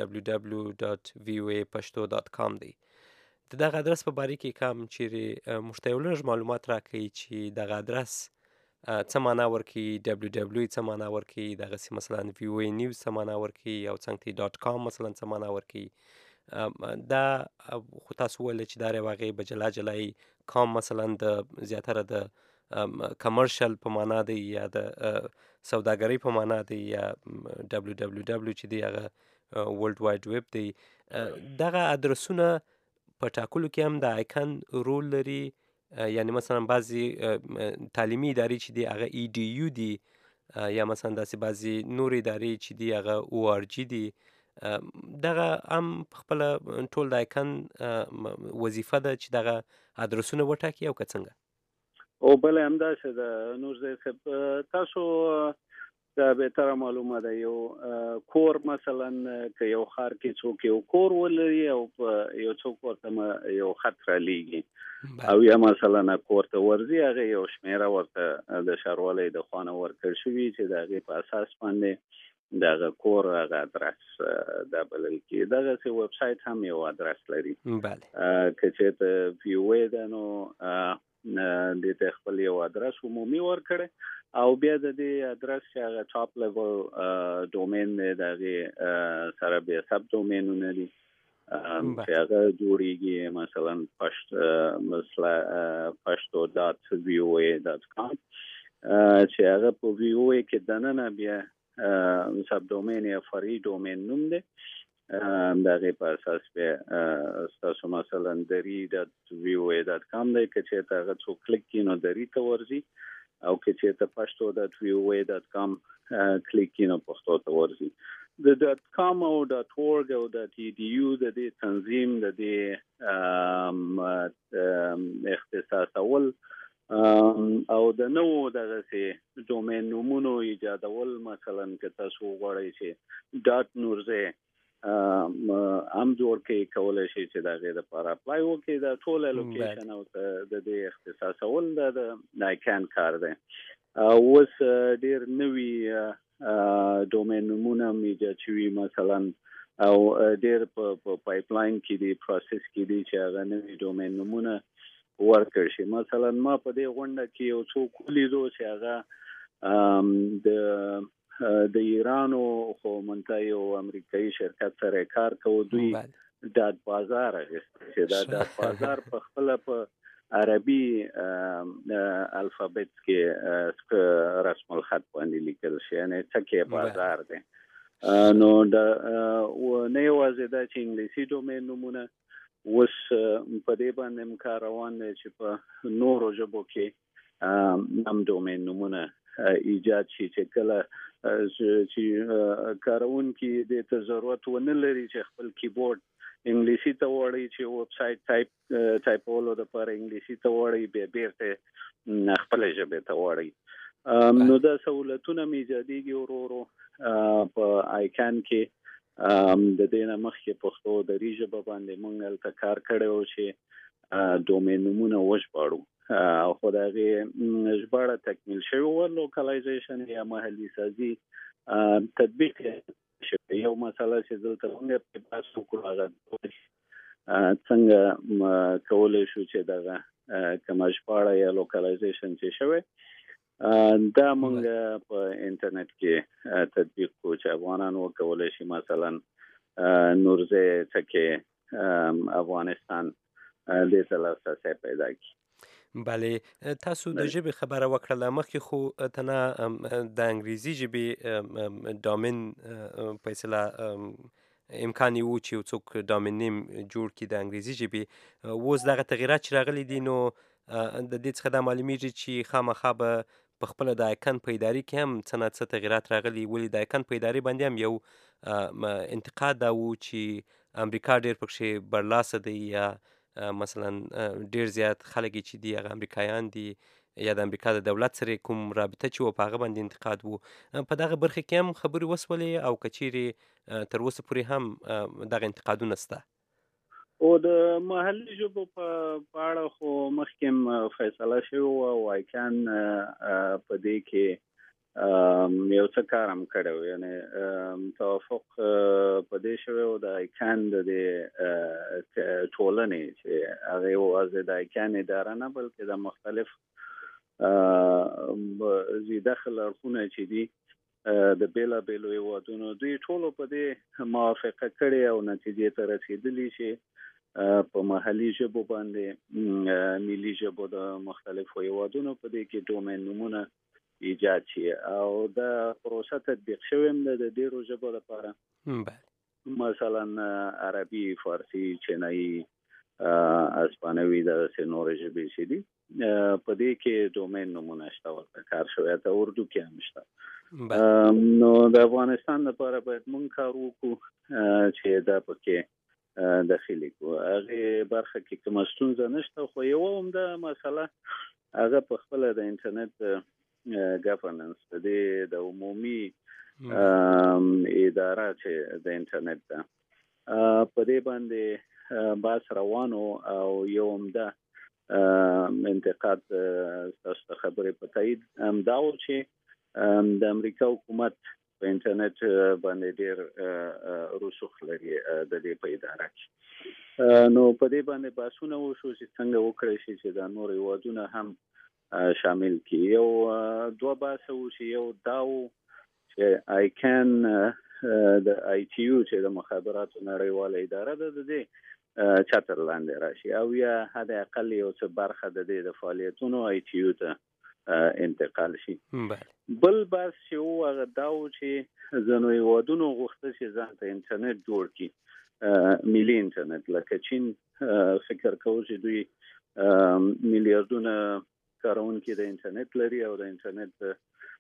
www.voapashto.com دی. د دغه ادرس په باره کې کوم چیرې موږ ته یو لږ معلومات راکوي چې دغه ادرس څه معنا ورکوي، www څه معنا ورکوي، دغسې مثلا VOA نیوز څه معنا ورکوي او څنګ .com مثلا څه معنا ورکوي. دا خو تاسو ویل چې دا یو هغې به جلا جلای کام مثلا د زیاتره د کمرشل په معنا دی یا د سوداګرۍ په معنا دی یا www چې دی هغه ورلډ وایډ ویب دی. دغه ادرسونه په ټاکلو کې هم د آیکن رول لري، یعنی مثلا بعضی تعلیمي ادارې چې دی هغه EDU دی یا مثلا داسې بعضی نور ادارې چې دی هغه ORG دی. دغه هم خپله ټول د آیکن وظیفه ده چې دغه ادرسونه وټاکي او که څنګه؟ او بله همداسې ده. نورزی صاحب تاسو دا بهتره معلومه ده، یو کور مثلا که یو ښار کې څوک یو کور ولري او یو څوک ورته یو خط رالیږي او یا مثلا کور ته ورځي، هغه یو شمېره ورته د ښاروالۍ د خوا نه ورکړل شوي چې د هغې په اساس باندې دغه کور هغه ادرس دا بلل کېږي. دغسې ویب سایټ هم یو ادرس لري. که چېرته VOA ده نو دې ته خپل یو ادرس عمومي ورکړی او بیا د دې ادرس چې هغه ټاپ لیول ډومین دی د هغې سره بیا سب ډومینونه دي چې هغه جوړېږي، مثلا pashto.voa.com چې هغه په VOA کې دننه بیا سب ډومین یا فرعي ډومین نوم دی، د هغې په اساس بیا ستاسو مثلا deri.voa.com دی. که چېرته هغه څوک کلیک کړي نو دري ته ورځي او که چېرته pashto.voa.com کلیک کړي نو پښتو ته ورځي. د .com او .org او .edu د دې تنظیم د دې اختصاصول او د نوو دغسې ډومین نومونو ایجادول، مثلا که تاسو وغواړئ چې .nurze هم جوړ کړئ، کولی شئ چې د هغې دپاره اپلای وکړئ. دا ټوله لوکیشن او د دې اختصاصول د آیکن کار دی. اوس ډېر نوي ډومین نومونه هم ایجاد شوي مثلا او ډېر په پایپلاین کې دي، پروسس کې دي چې هغه نوي ډومین نومونه ورکړ شي. مثلا ما په دې غونډه کې یو څوک ولیدو چې هغه د د ایران خو منته یو امریکایي شرکت سره کار کوي دوی د بازار چې د بازار په خپل په عربي الفابت کې رسم الخط باندې لیکل شي یعنی څه بازار دی نو د نه یوازې د انګلیسي ډومین نمونه وس په دې باندې کار روان دی چې په نورو ژبو کې هم ډومین نمونه ایجاد شي چې کله چې کارونکي د ته ضرورت ونه لري چې خپل کیبورډ انګلیسي ته وړي چې ویب سټ ټایپولو د پر انګلیسي ته وړي به بیرته خپل ژبه ته وړي نو دا سہولتونه ایجاديږي ورو په آیکان کې د دینه مخکې پښتو د ریژبه باندې مونږ ته کار کړو چې ډومین نمونه وژباړو خو دا غي ژباړه تکمیل شوی و لوکالایزیشن یا محلي سازي تطبیق یو مسله چې دلته موږ په تاسو کوله څنګه کولای شو چې دا کوم ژباړه یا لوکالایزیشن چې شوی دا موږ په انټرنیټ کې تطبیق کو چې افغانان وکولای شي مثلا نورزه تکي افغانستان د تلاسه پیدا کی بله تاسو د ژبې خبره وکړه مخکې خو تنه د انګریزي ژبې ډومین په اصطلاح امکان یو چې څوک ډومین نیم جوړ کړي د انګریزي ژبې اوس دغه تغیرات چې راغلي دي نو د دې څخه د معلومیږي چې خامخا به په خپل د آیکن په ادارې کې هم څه تغیرات راغلي ولې د آیکن په ادارې باندې هم یو انتقاد دا و چې امریکا ډېر پکې برلاسه دی یا مثلا ډیر زیات خلک چې دی هغه امریکایان دي یا د امریکا د دولت سره کوم رابطه چې و په هغه باندې انتقاد وو په دغه برخه کې هم خبرې وسولې او کچېرې تر اوسه پورې هم دغه انتقادونه شته او د محلي ژبو په اړه خو مخکې فیصله شوې او آیکن په دې کې یو څه کارم کړو یعنی توافق په دې شوی او د آیکن د ټولنې چې هغه وازه د آیکن اداره نه بلکې د مختلف زیاده خلارونه چې دي د بیلا بیلو هیوادونو دوی ټولو په دې موافقه کړې او نتیجې ته رسیدلی شي په محلي ژبو باندې ملي ژبو د مختلفو هیوادونو په دې کې ډومین نمونه ایجاد شي او دا پروسه تطبیق شوی هم د ډیرو ژبو لپاره مثلا عربي فارسی چینایي اسپانوي د نور ژبې چې دي په دې کې ډومین نمونه شته ورته کار شوی ته اردو کې هم شته نو د افغانستان لپاره باید مونږ کار وکړو چې دا پکې داخلي کو هغه برخه کې کوم ستونزه نشته خو یو هم د مسله هغه په خپل د انټرنیټ governance د عمومي اداره چې د انټرنیټ ده په دې باندې باس روانو او یو عمده انتقاد تاسو خبرې په تایید هم دا و چې د امریکا حکومت په انټرنیټ باندې ډېر رسوخ لري د دې په اداره کې نو په دې باندې باسونه وشو چې څنګه وکړي شي چې د نور هیوادونه هم شامل کی یو دوه باسه و چې یو داو چې آیکن د آی ټی یو چې د مخابراتو نړیواله اداره ده د دې چتر لاندې راشي او یا حد اقل یو څه برخه د دې د فعالیتونو آی ټی یو ته انتقال شي بل باس چې هغه داو چې ځنوي هیوادونو غوښتل چې ځان ته انټرنیټ جوړ کړي ملي انټرنیټ لکه چین فکر کوي چې دوی میلیارډونه کارونکي د انټرنیټ لري او د انټرنیټ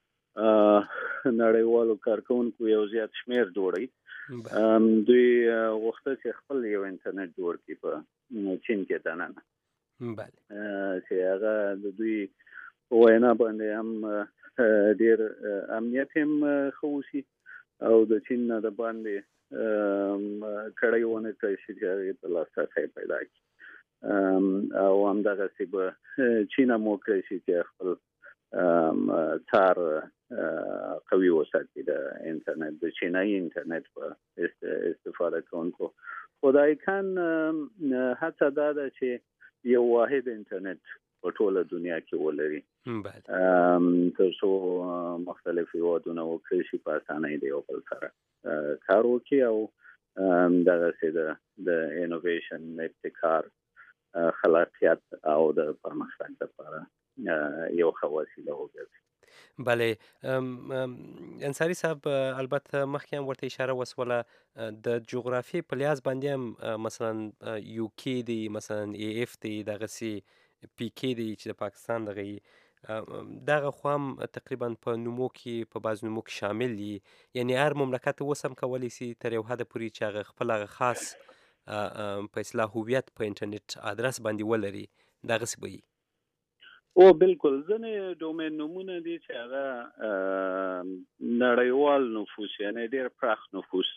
نړیوالو کارکونکو یو زیات شمیر جوړي دوی وخت چې خپل یو انټرنیټ جوړ کړي په چین کې دننه چې هغه د دوی وینا باندې هم ډیر امنیت هم خوشي او د چین نه د باندې کړهونه کوي چې په لاسه پیدا کی او همدغه سی به چین مو کوي چې خپل تار قوي وساتي د انټرنیټ د چینایي انټرنیټ په استفاده کوونکو خدای کان هڅه دا ده چې یو واحد انټرنیټ په ټوله دنیا کې ولري تر څو مختلف هیوادونه وکړي شي په اسانۍ د یو بل سره کار وکړي او دغه د انوویشن ابتکار خلاقیت او د پرمختګ لپاره یو ښه وسیله وګرځي. بله انصاري صاحب البته مخکې هم ورته اشاره وسوله د جغرافي په لحاظ باندې هم مثلا یو کې دی مثلا ای اف دی دغسې پی کې دی چې د پاکستان دغه خو هم تقریبا په نومو کې په بعض نومو کې شامل دي یعنی هر مملکت اوس هم کولی شي تر یو حده پورې چې هغه خپل هغه خاص په اصطلاح هویت په انټرنیټ ادرس باندې ولري دغسې به وي او بالکل ځینې ډومین نومونه دي چې هغه نړیوال نفوس یعنی ډېر پراخ نفوس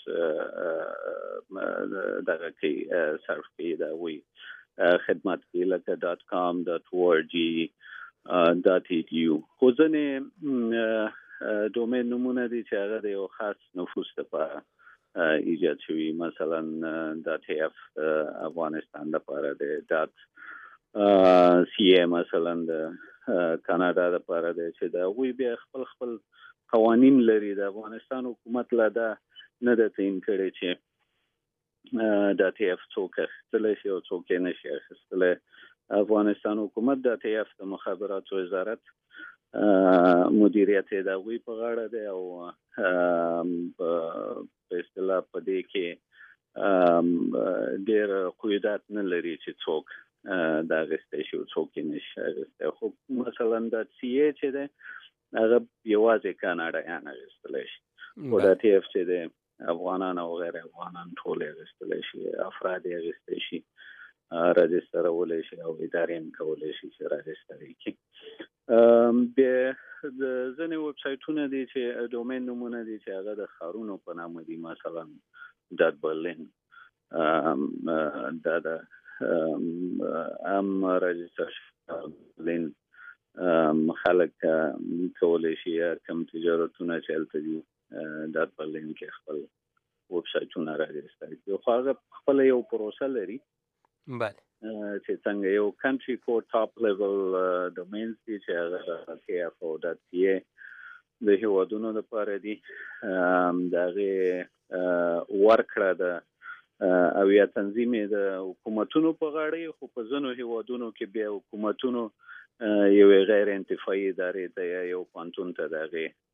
دغه کوي صرف کوي دا وي خدمت کوي لکه .com .org .edu خو ځینې ډومین نومونه دي چې هغه د یو خاص نفوس لپاره ایجاد شوی مثلا .af افغانستان لپاره د .ca مثلا د کاناډا لپاره د چې دا وی بیا خپل قوانین لري د افغانستان حکومت لا دا نه د تعین کړي چې .af څوک اخیستلی شي او څوک یې نشي اخیستلی. افغانستان حکومت .af د مخابراتو وزارت مدیریت د هغوی په غاړه دی او په اصطلاح په دې کې ډېر قیودات نه لري چې څوک دا اخیستی شي او څوک یې نشي اخیستی. خو مثلا .ca چې دی هغه یوازې کاناډایان اخیستلی شي خو .af چې دی افغانان او غیر افغانان ټول اخیستلی شي افراد یې اخیستی شي راجسترولی شي او ادارې هم کولی شي چې راجستر یې کړي. بیا د ځینې ویب سایټونه دي چې ډومین نومونه دي چې هغه د ښارونو په نامه دي مثلا .berlin دا د راجستر برلین خلک کولی شي کوم تجارتونه چې هلته دي .berlin کې خپل ویب سایټونه راجستر کړي خو هغه خپله یو پروسه لري چې څنګه یو country code top level domains دي چې هغه .kf او .ca د هیوادونو لپاره دي د هغې ورکړه د او یا تنظیم د حکومتونو په غاړه خو په ځینو هیوادونو کې بیا حکومتونو یوې غیر انتفاعي ادارې ته یا یو پوهنتون ته د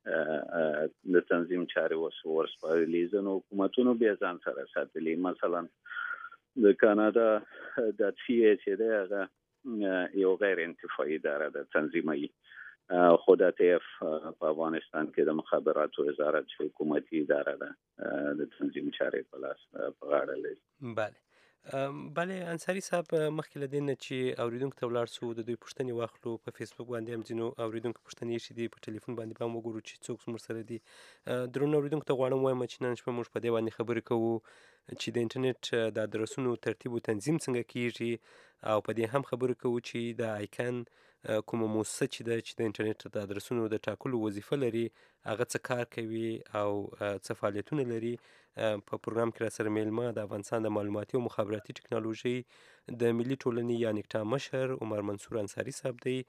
هغې د تنظیم چارې ورسپارلي ځینو حکومتونو بیا ځان سره ساتلي مثلا د کاناډا .ca چې دی هغه یو غیر انتفاعي اداره ده تنظیموي خو .af په افغانستان کې د مخابراتو وزارت چې حکومتي اداره ده د تنظیم چارې په لاس په غاړه لري. بله انصاري صاحب مخکې له دې نه چې اوریدونکو ته ولاړ سو د دوی پوښتنې واخلو په فیسبوک باندې هم ځینو اوریدونکو پوښتنې ایښې دي په ټلیفون باندې به هم وګورو چې څوک زموږ سره دي. درنو اوریدونکو ته غواړم وایم چې نن شپه موږ په دې باندې خبرې کوو چې د انټرنیټ د ادرسونو ترتیب او تنظیم څنګه کیږي او په دې هم خبرې کوو چې د آیکن کومه موسسه چې ده چې د انټرنیټ د ادرسونو د ټاکلو وظیفه لري هغه څه کار کوي او څه فعالیتونه لري. په پروګرام کې را سره میلمه د افغانستان د معلوماتي او مخابراتي ټکنالوژي د ملي ټولنې یا نیکټا مشر عمر منصور انصاري صاحب دی.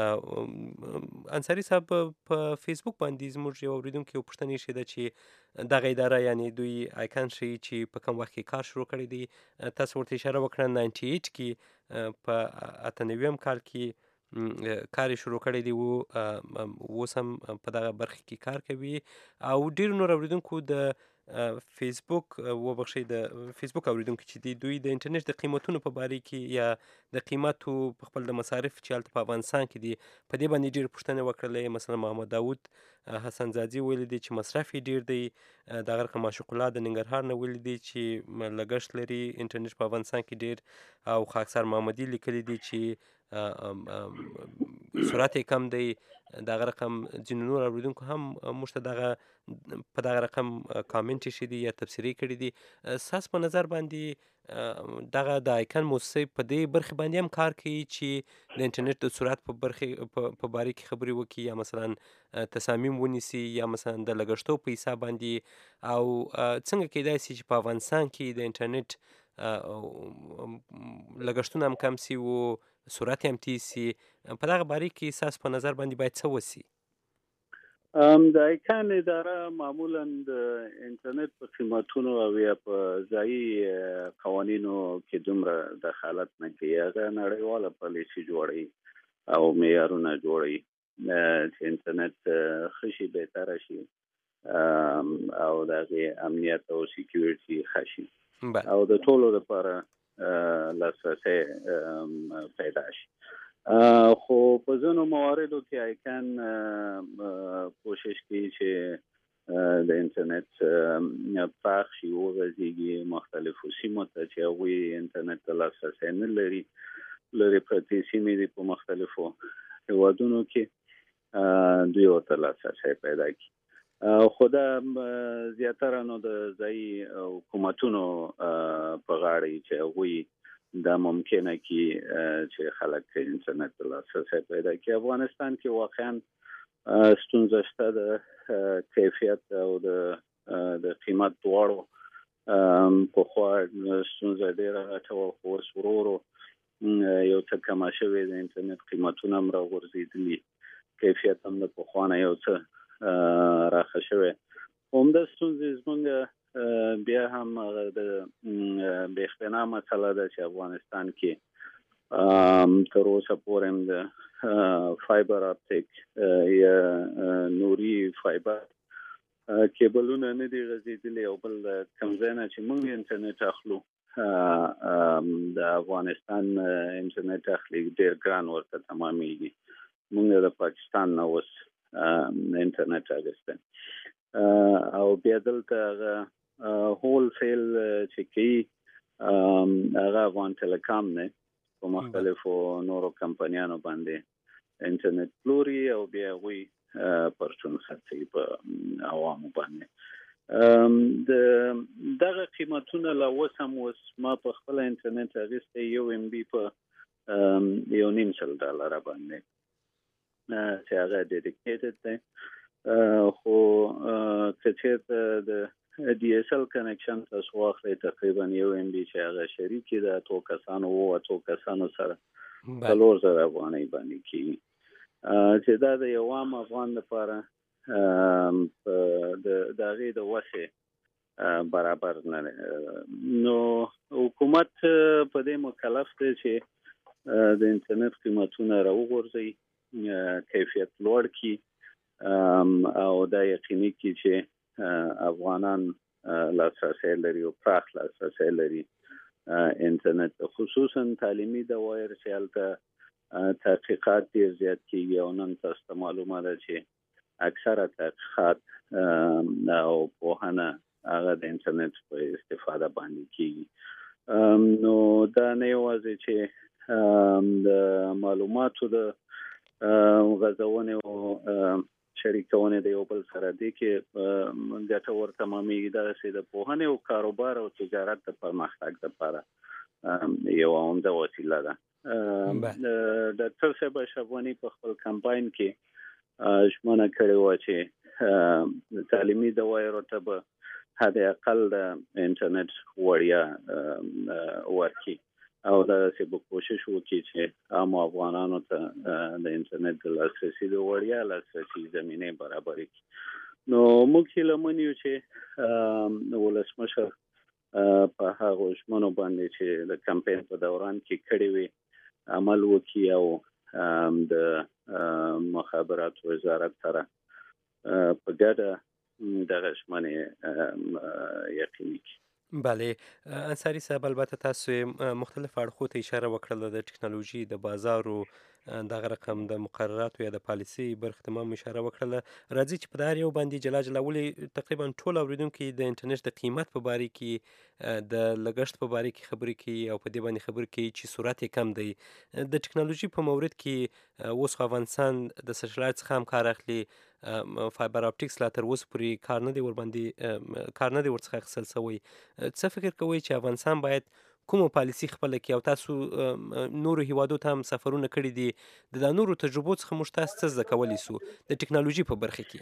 انصاري صاحب په فیسبوک باندې زموږ یو اوریدونکي یو پوښتنه ایښې ده چې دغه اداره یعنی دوی آیکن ښیي چې په کوم وخت کې کار شروع کړی دی. تاسو ورته اشاره وکړه 98 کې په 98 کال کې کار شروع کړی دی اوس هم په دغه برخه کې کار کوي او ډېر نور اوریدونکو د فیسبوک وبخښئ د فیسبوک اوریدونکو چې دي دوی د انټرنیټ د قیمتونو په باره کې یا د قیمتو په خپل د مصارف چې هلته په افغانستان کې دي په دې باندې ډېرې پوښتنې وکړلې. مثلا محمد داود حسن زادي ویلي دي چې مصرف یې ډېر دی. دغه رقم معشوق الله د ننګرهار نه ویلي دي چې لګښت لري انټرنیټ په افغانستان کې ډېر او خاکسار محمدي لیکلي دي چې سرعت یې کم دی. دغه رقم ځینو نور اوریدونکو هم موږ ته په دغه رقم کامنټ ایښی دی یا تبصرې کړي دي. ستاسو په نظر باندې دغه د آیکن موسسې په دې برخې باندې هم کار کوي چې د انټرنیټ د سرعت په باره کې خبرې وکړي یا مثلا تصامیم ونیسي یا مثلا د لګښتو په حساب باندې او څنګه کیدای شي چې په افغانستان کې د انټرنیټ لګښتونه هم کم سي او سرعت هم تیز سي. په دغه باره کې ستاسو په نظر باندې باید څه وسي؟ د ایکان اداره معمولا د انټرنیټ په خدماتونو او یا په ځایي قوانینو کې دومره دخالت نه کوي. هغه نړیواله پالیسي جوړوي او معیارونه جوړوي چې انټرنیټ ښه شي، بهتره شي او د هغې امنیت او سیکیورټي ښه شي او د ټولو لپاره لاسرسی پیدا شي. خو په ځینو مواردو کې ایکان کوشش کوي چې د انټرنیټ پراخ شي، وغځېږي مختلفو سیمو ته چې هغوی انټرنیټ ته لاسرسی نه لري. لرې پرتې سیمې دي په مختلفو هېوادونو کې دوی ورته لاسرسی پیدا کړي. خو دا زیاتره نو د ځایي حکومتونو په غاړه چې هغوی دا ممکنه کی چې خلک انټرنیټ ته لاسرسی پیدا کړي. افغانستان کې واقعا ستونزه شته د کیفیت او د قیمت دواړو. پخوا ستونزه ډېره غټه وه، خو اوس ورو ورو یو څه کمه شوې د انټرنیټ قیمتونه هم راغورځېدلي، کیفیت هم د پخوا نه یو څه راښه شوی. همدا ستونزې زموږ بیا هم د بېخبنا مسله ده چې افغانستان کې تر اوسه پورې هم د فایبر اپټیک یا نوري فایبر کیبلونه نه دي غځېدلي، او بل کوم ځای نه چې موږ انټرنیټ اخلو د افغانستان انټرنیټ اخلي ډېر ګران ورته تمامېږي. موږ د پاکستان نه اوس انټرنیټ اخیستی او بیا دلته هغه هول سیل چې کوي هغه افغان ټیلیکام نه په مختلفو نورو کمپنیانو باندې انټرنیټ پلوري او بیا هغوی پرچون خرڅوي په عوامو باندې. دغه قیمتونه لا اوس هم ما په خپله انټرنیټ اخیستی 1 MB په $1.5 باندې چې هغه ډیډیکیټډ دی. خو که چېرته د DSL کنیکشن تاسو واخلئ تقریبا 1 MB چې هغه شریکي د 8 کسانو سره 4,000 افغانۍ باندې کېږي، چې دا د یو عام افغان لپاره د هغې د وسې برابر نه دی. نو حکومت په دې مکلف دی چې د انټرنیټ قیمتونه راوغورځوي، کیفیت لوړ کړي او دا یقیني کړي چې افغانان لاسرسی لري او پراخ لاسرسی لري انټرنیټ، خصوصا تعلیمي دوایر چې هلته تحقیقات ډېر زیات کېږي او نن تاسو ته معلومه ده چې اکثره تحقیقات او پوهنه هغه د انټرنیټ په استفاده باندې کېږي. نو دا نه یوازې چې د معلوماتو د غځونې او شریکونې د یو بل سره دی کې ګټه ورته تمامېږي، دغسې د پوهنې او کاروبار او تجارت د پرمختګ لپاره یوه عمده وسیله ده. ډاکټر صاحب اشرف غني په خپل کمپاین کې ژمنه کړې وه چې تعلیمي دوایرو ته به حد اقل د انټرنیټ وړیا ورکړي او دغسې به کوشش وکړي چې عامو افغانانو ته د انټرنیټ د لاسرسي د وړیا لاسرسي زمینې برابرې کړي. نو موږ هیله من یو چې ولسمشر په هغو ژمنو باندې چې د کمپین په دوران کې کړې وي عمل وکړي او د مخابراتو وزارت سره په ګډه دغه ژمنې یقیني کړي. بله انصاري صاحب، البته تاسو مختلف اړخو ته اشاره وکړله، د ټکنالوژي، د بازارو، دغه رقم د مقرراتو یا د پالیسي برخې ته هم اشاره وکړله. راځي چې په هر یو باندې جلا جلا ولې تقریبا ټول اوریدونکي د انټرنیټ د قیمت په باره کې، د لګښت په باره کې خبرې کوي او په دې باندې خبرې کوي چې سرعت یې کم دی. د ټکنالوژي په مورد کې اوس خو افغانستان د سټلایټ څخه هم کار اخلي، فایبر اپټیکس لا تر اوسه پورې کار نه دی ورڅخه اخیستل شوی. څه فکر کوئ چې افغانستان باید کومه پالیسي خپله کړي؟ او تاسو نورو هیوادو ته هم سفرونه کړي دي، د نورو تجربو څخه موږ تاسو څه زده کولی سو د ټکنالوژي په برخه کې؟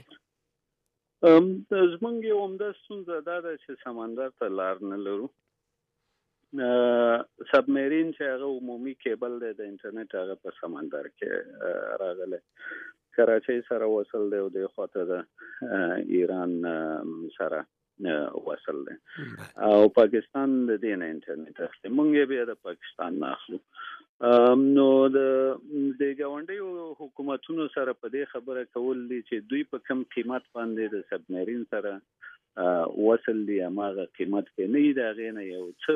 زموږ یو عمده ستونزه دا ده چې سمندر ته لار نه لرو سبمرین چې هغه عمومي کیبل دی د انټرنیټ هغه په سمندر کې راغلی کراچۍ سره وصل دی او د خواته د ایران سره وصل دی او پاکستان د دې نه انټرنیټ اخلي موږ به د پاکستان نه اخلو نو د ګاونډیو حکومتونو سره په دې خبره کول دي چې دوی په کم قیمت باندې د سبمرین سره وصل دي هغه قیمت کې نه دی غینه یو څه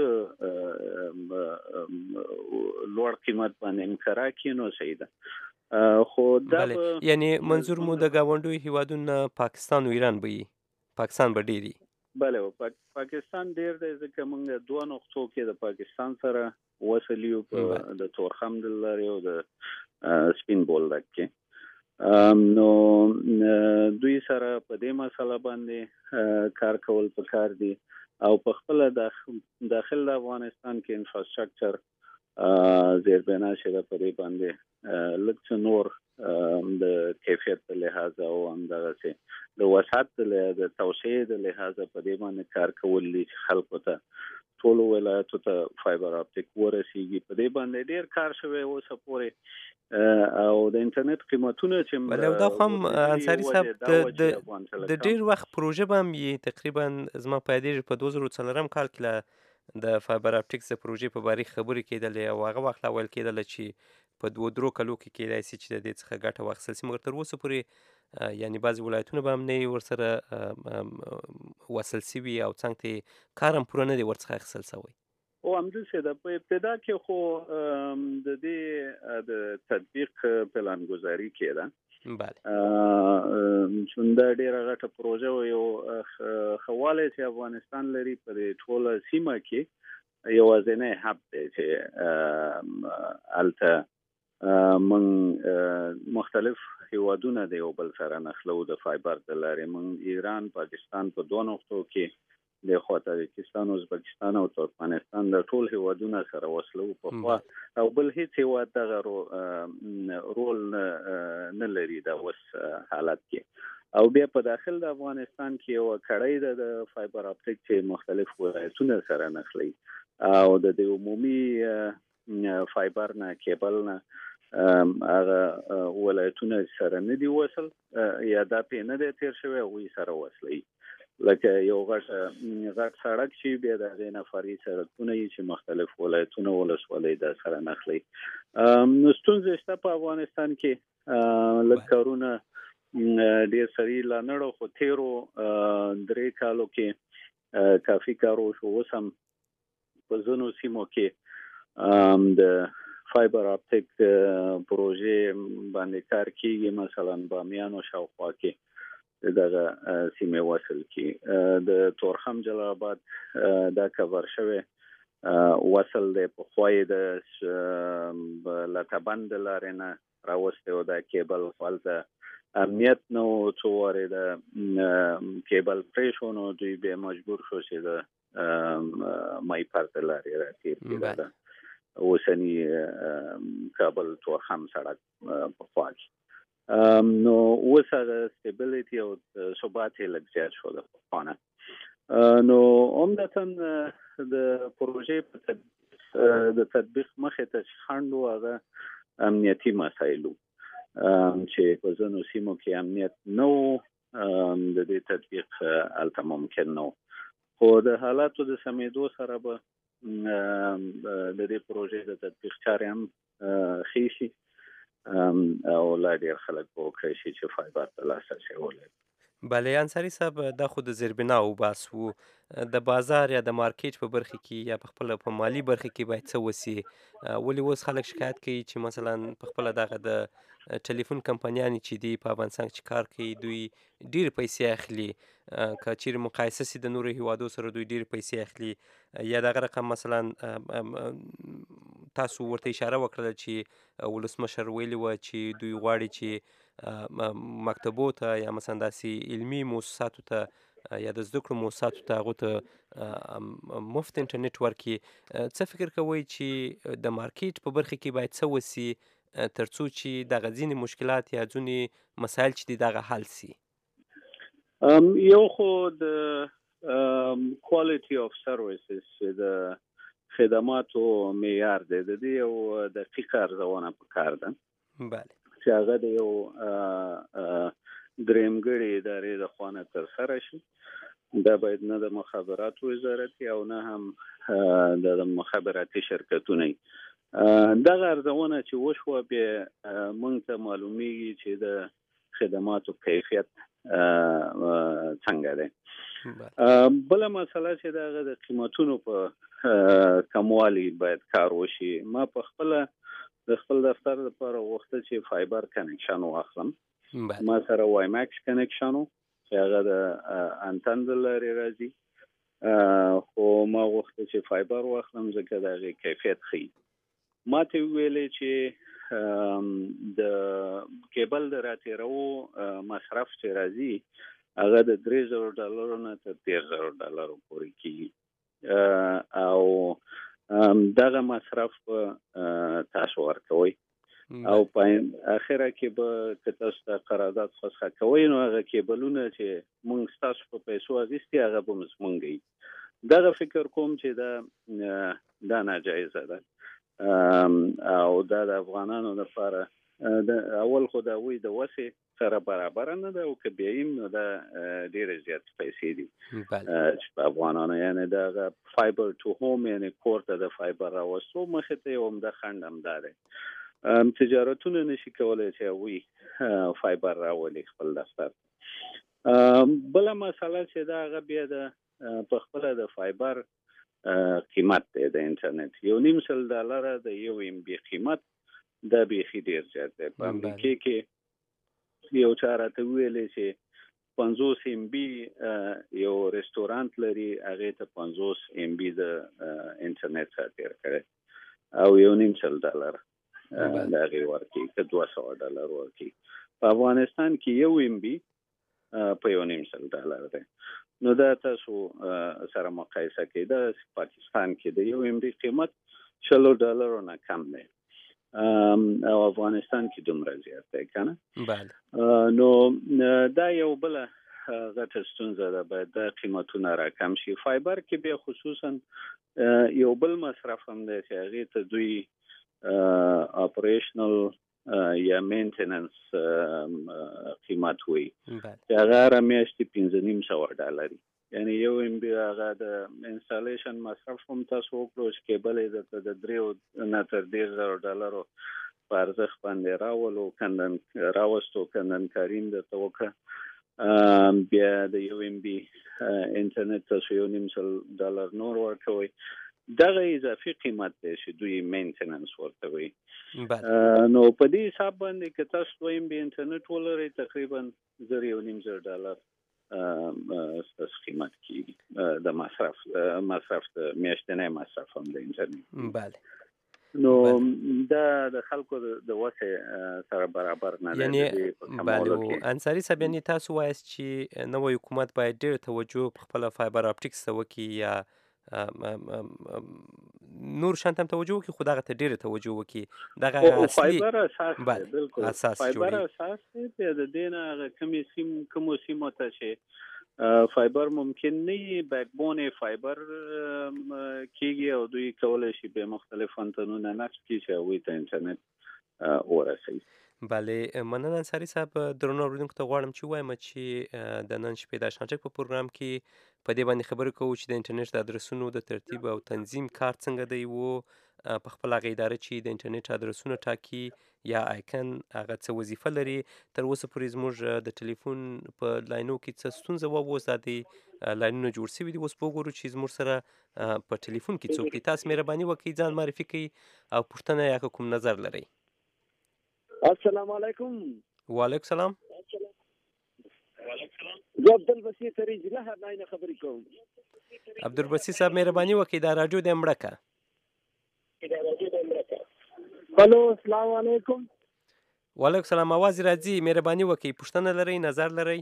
لوړ قیمت باندې انکارا کینو سیده خو دا یعنی منظور مو د گاونډیو هیوادونو پاکستان او ایران به پاکستان به ډیری بله پاکستان ډیر دی ځکه موږ دوه نقطو کې د پاکستان سره وصل یو د تورخم د لارې او د سپین بولدک کې نو دوی سره په دې مسله باندې کار کول پکار دي او په خپل داخل افغانستان کې انفراستراکچر زیربنا شوه په دې باندې لکه نور د کیفیت له لحاظ او همدغه د وسعت د توسعه د لحاظ په دې باندې کار کول دي خلکو ته ټول ولایتو ته فایبر اپټیک ورسیږي په دې باندې ډیر کار شوی او سپوري او د انټرنیټ قیمتونه چې بل دا هم انصاری صاحب د ډیر وخت پروژه به هم تقریبا زما په دې په 2004 کال کې د فایبر اپټیکس پروژې په باره خبرې کېدلې او هغه وخت اول کېدل چې په 2-3 کلو کې کېدای شي چې د دې څخه ګټه واخیستل شي مګر تر اوسه پورې یعنی بعضې ولایتونه به هم نه ورسره وصل شوي او څنګ ته کار هم پوره نه دی ورڅخه اخیستل شوی او همداسې ده په ابتدا کې خو د دې د تطبیق پلانګذاري کېده بله چون دا ډېره غټه پروژه و یو خواله چې افغانستان لري په ټوله سیمه کې یوازینی هب دی چې هلته من مختلف هیوادونه د یو بل سره نښلو د فایبر د لارې من ایران پاکستان په دوه نقطو کې د تاجکستان ازبکستان او ترکمنستان د ټول هیوادونو سره وصلو په خوا او بل هیڅ هیواد دغه رول نه لري د وس حالت کې او بیا په داخل د افغانستان کې یو کړای د فایبر اپټیک چې مختلف ولایتونه سره نښلي او د عمومي فایبر نه کیبل نه هغه ولایتونه سره نه دی وصل یا دا په نه دی تیر شوی او سره وصلي لکه یو غټ سړک چې بیا د نفري سړکونه چې مختلف ولایتونه ولسوالۍ د سره نښلي نو ستونزې شته په افغانستان کې لږ کارونه ډېر سړي لا نړو خو تیرو 3 کالو کې کافي کار وشو اوس هم په ځینو سیمو کې د فایبر اپټیک پروژې باندې کار کیږي مثلا بامیانو شاوخوا کې دغه سیمه وصل کی د تورخم جلال آباد دا کور شوی وصل د په خوای د لټبند لارنه راوسته او د کیبل فالته امنیت نو څوره د کیبل پریشونو دوی به مجبور شو چې د مای پارت لارې راځي دا اوسنی کابل تورخم سړک په خوای نو وسره سټیبلیټي او ثبات یې لږ زیات شو د خانه نو عمدتاً د پروژې په تطبیق مخې ته خنډ هغه امنیتي مسایلو چې په ځینو سیمو کې امنیت نو د دې تطبیق الته ممکن نو خو د حالاتو د سمېدو سره به د دې پروژې د تطبیق چارې هم ښې شي او لا ډیر خلک په وکړي چې فایبر ته لاسرسی ولري بله انصاری صاحب دا خو د زیربنا او بحث و د بازار یا د مارکیټ په برخه کې یا په خپل په مالی برخه کې باید څه وسی ولې اوس خلک شکایت کوي چې مثلا په خپل دغه د ټلیفون کمپنیانی چې دی په افغانستان کې کار کوي دوی ډیر پیسې اخلي که چیرې مقایسه سي د نورو هیوادو سره دوی ډیر پیسې اخلي یا دغه رقم مثلا تاسو ورته اشاره وکړه چې ولسمشر ویلي و چې دوی غواړي چې مکتبو ته یا مثلا داسې علمي مؤسساتو ته یا د زده کړو مؤسساتو ته هغو ته مفت انټرنیټ ورکړي څه فکر کوئ چې د مارکیټ په برخه کې باید څه وسي ترڅو چې دغه ځینې مشکلات یا ځینې مسایل چې دي دغه حل سي یو خو د کوالټي اف سرویسز د خدماتو معیار دی. د دې یو دقیقه ارزونه پکار ده بله چې هغه د یو درېمګړې ادارې د خوا نه ترسره شي. دا باید نه د مخابراتو وزارت او نه هم د مخابراتي شرکتونه وي. دغه ارزونه چې وشوه بیا موږ ته معلومیږي چې د خدماتو کیفیت څنګه دی. بله مسله چې دغه د قیمتونو په کموالي باید کار وشي. ما په خپله د خپل دفتر لپاره وغوښتل چې فایبر کنکشن واخلم. ما سره وای ماکس کنکشن و چې هغه د انتن د لارې راځي، خو ما غوښتل چې فایبر واخلم ځکه د هغې کیفیت ښه. ما ته ویلې چې د کیبل د راتېرو مصرف چې راځي هغه د $3,000 نه تر $10,000 پورې کېږي او دغه مصرف تاسو ورکوئ او په اخره کې به که تاسو ته قرارداد فسخه کوئ نو هغه کیبلونه چې موږ ستاسو په پیسو اخیستي هغه به زموږ وي. دغه فکر کوم چې دا ناجایزه ده او دا د افغانانو لپاره اول خو د هغوی د وسې سره برابره نه ده او که بیا یې نو دا ډېرې زیات پیسې دي چې په افغانانو یعنې دغه فایبر ټو هوم یعنې کور ته د فایبر راوستو مخې ته یو عمده خنډ همدا دی. تجارتونه نشي کولی چې هغوی فایبر راولي خپل دفتر. بله مسله چې دا هغه بیا د په خپله د فایبر قیمت دی د انټرنیټ $1.5 د یو MB قیمت دا بیخي ډېر زیات دی. په امریکې کې یو چا راته ویلې چې 50 MB یو رستورانت لري هغې ته 50 MB د انټرنیټ سره تېر کړی او $1.5 د هغې ورکوي که $200 ورکوي. په افغانستان کې یو MB په $1.5 دی. نو دا تاسو سره مقایسه کړئ. دا پاکستان کې د یو MB قیمت $40 نه کم دی او افغانستان کې دومره زیات دی که نه. نو دا یو بله غټه ستونزه ده، باید دا قیمتونه راکم شي. فایبر کې بیا خصوصا یو بل مصرف هم دی چې هغې ته دوی اپریشنل یا مینټیننس قیمت وي چې هغه هره میاشتې $15,500 یعنی یو MB هغه د انسټالیشن مصرف هم تاسو وکړو چې کیبل یې درته د $3,000 نه تر $10,000 په ارزښت باندې راوستو کندنکاري هم درته وکړه. بیا د یو MB انټرنیټ تاسو $1.5 نور ورکوئ. دغه اضافي قیمت دی چې دوی مینټیننس ورته وي. نو په دې حساب باندې که تاسو 2 MB انټرنیټ ولرئ تقریبا $1.5 ستاسو قیمت کېږي د مصرف د میاشتنی مصرف هم د انټرنیټ. بله نو دا د خلکو د وسې سره برابر نه دی. بله انصاري صاحب یعنې تاسو وایاست چې نوی حکومت باید ډېر توجه په خپله فایبر اپټیکس ته وکړي یا نور شانت هم توجه وکړي خو دغه ته ډېره توجه وکړي. دغه اصلي فایبر اساس دی. بالکل فایبر اساس دی. د دې نه هغه کومو سیمو ته چې فایبر ممکن نه وي بیکبون یې فایبر کېږي او دوی کولی شي به مختلف انتنونه نصب کړي چې هغوی ته انټرنیټ ورسوي. بله مننه انصاري صاحب. درنو اورېدونکو ته غواړم چې ووایم چې د نن شپې د اشنا ټک په پروګرام کې په دې باندې خبرې کوو چې د انټرنیټ د ادرسونو د ترتیب او تنظیم کار څنګه دی و په خپل هغه اداره چې د انټرنیټ ادرسونه ټاکي یا آیکن هغه څه وظیفه لري. تر اوسه پورې زموږ د ټلیفون په لاینو کې څه ستونزه وه، اوس دا د لاینونه جوړ شوي دي. اوس به وګورو چې زموږ سره په ټلیفون کې څوک دي. تاسو مهرباني وکړئ ځان معرفي کړئ او پوښتنه یا کوم نظر لرئ. السلام علیکم. وعلیکم سلام. زه عبدالبصیر تریج له نه خبرې کوم. عبدالبصیر صاحب مهرباني وکړئ دا راډیو دې مړه کړه. هلو السلام علیکم. وعلیکم سلام. اواز راځي. مهرباني وکړئ پوښتنه لرئ نظر لرئ؟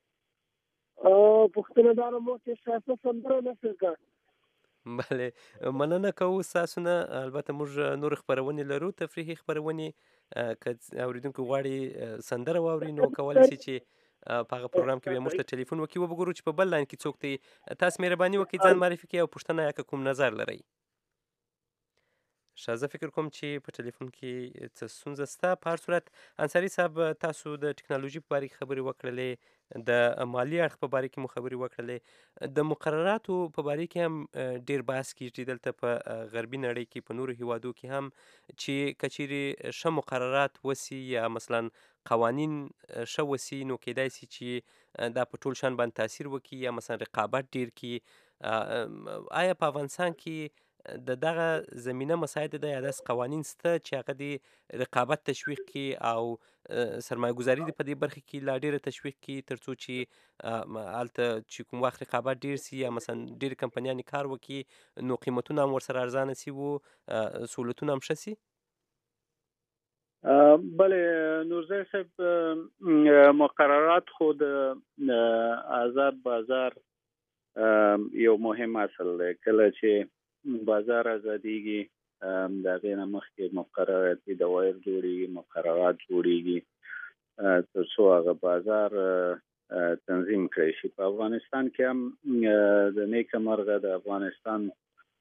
پوښتنه دا ده مو چې ستاسو سندره نشر کړه. بله مننه کوو ستاسو نه. البته موږ نور خپرونې لرو تفریحي خپرونې. که اورېدونکي غواړي سندره واوري نو کولی شي چې په هغه پروګرام کې بیا موږ ته ټلیفون وکړي. وبګورو چې په بل لاین کې څوک دی. تاسو مهرباني وکړئ ځان معرفي کړئ او پوښتنه یا که کوم نظر لرئ. زه فکر کوم چې په ټلیفون کې څه ستونزه شته. په هر صورت انصاري صاحب تاسو د ټکنالوژي په باره کې خبرې وکړلې، د مالي اړخ په باره کې مو خبرې وکړلې، د مقرراتو په باره کې هم ډیر بحث کیږي دلته په غربي نړۍ کې، په نورو هیوادو کې هم، چې کچیرې ښه مقررات وسی یا مثلا قوانین ښه وسی نو کیدای شي چې دا په ټول شان باندې تاثیر وکړي یا مثلا رقابت ډیر کړي. آیا په افغانستان کې د دغه زمینه مساعد ده یا داسې قوانین شته چې هغه د رقابت تشویق کړي او سرمایه گذاري د په دې برخه کې لا ډیره تشویق کړي تر څو چې هلته چې کوم وخت رقابت ډیر سي یا مثلا ډیرې کمپنیانې کار وکړي نو قیمتونه هم ورسره ارزانه سي و سهولتونه هم ښه سي؟ بله نورزی صاحب، مقررات خو د آزاد بازار یو مهم اصل دی. کله چې بازار ازادیږي د هغې نه مخکې مقرراتي دوایر جوړېږي، مقررات جوړېږي تر څو هغه بازار تنظیم کړی شي. په افغانستان کې هم د نیکه مرغه د افغانستان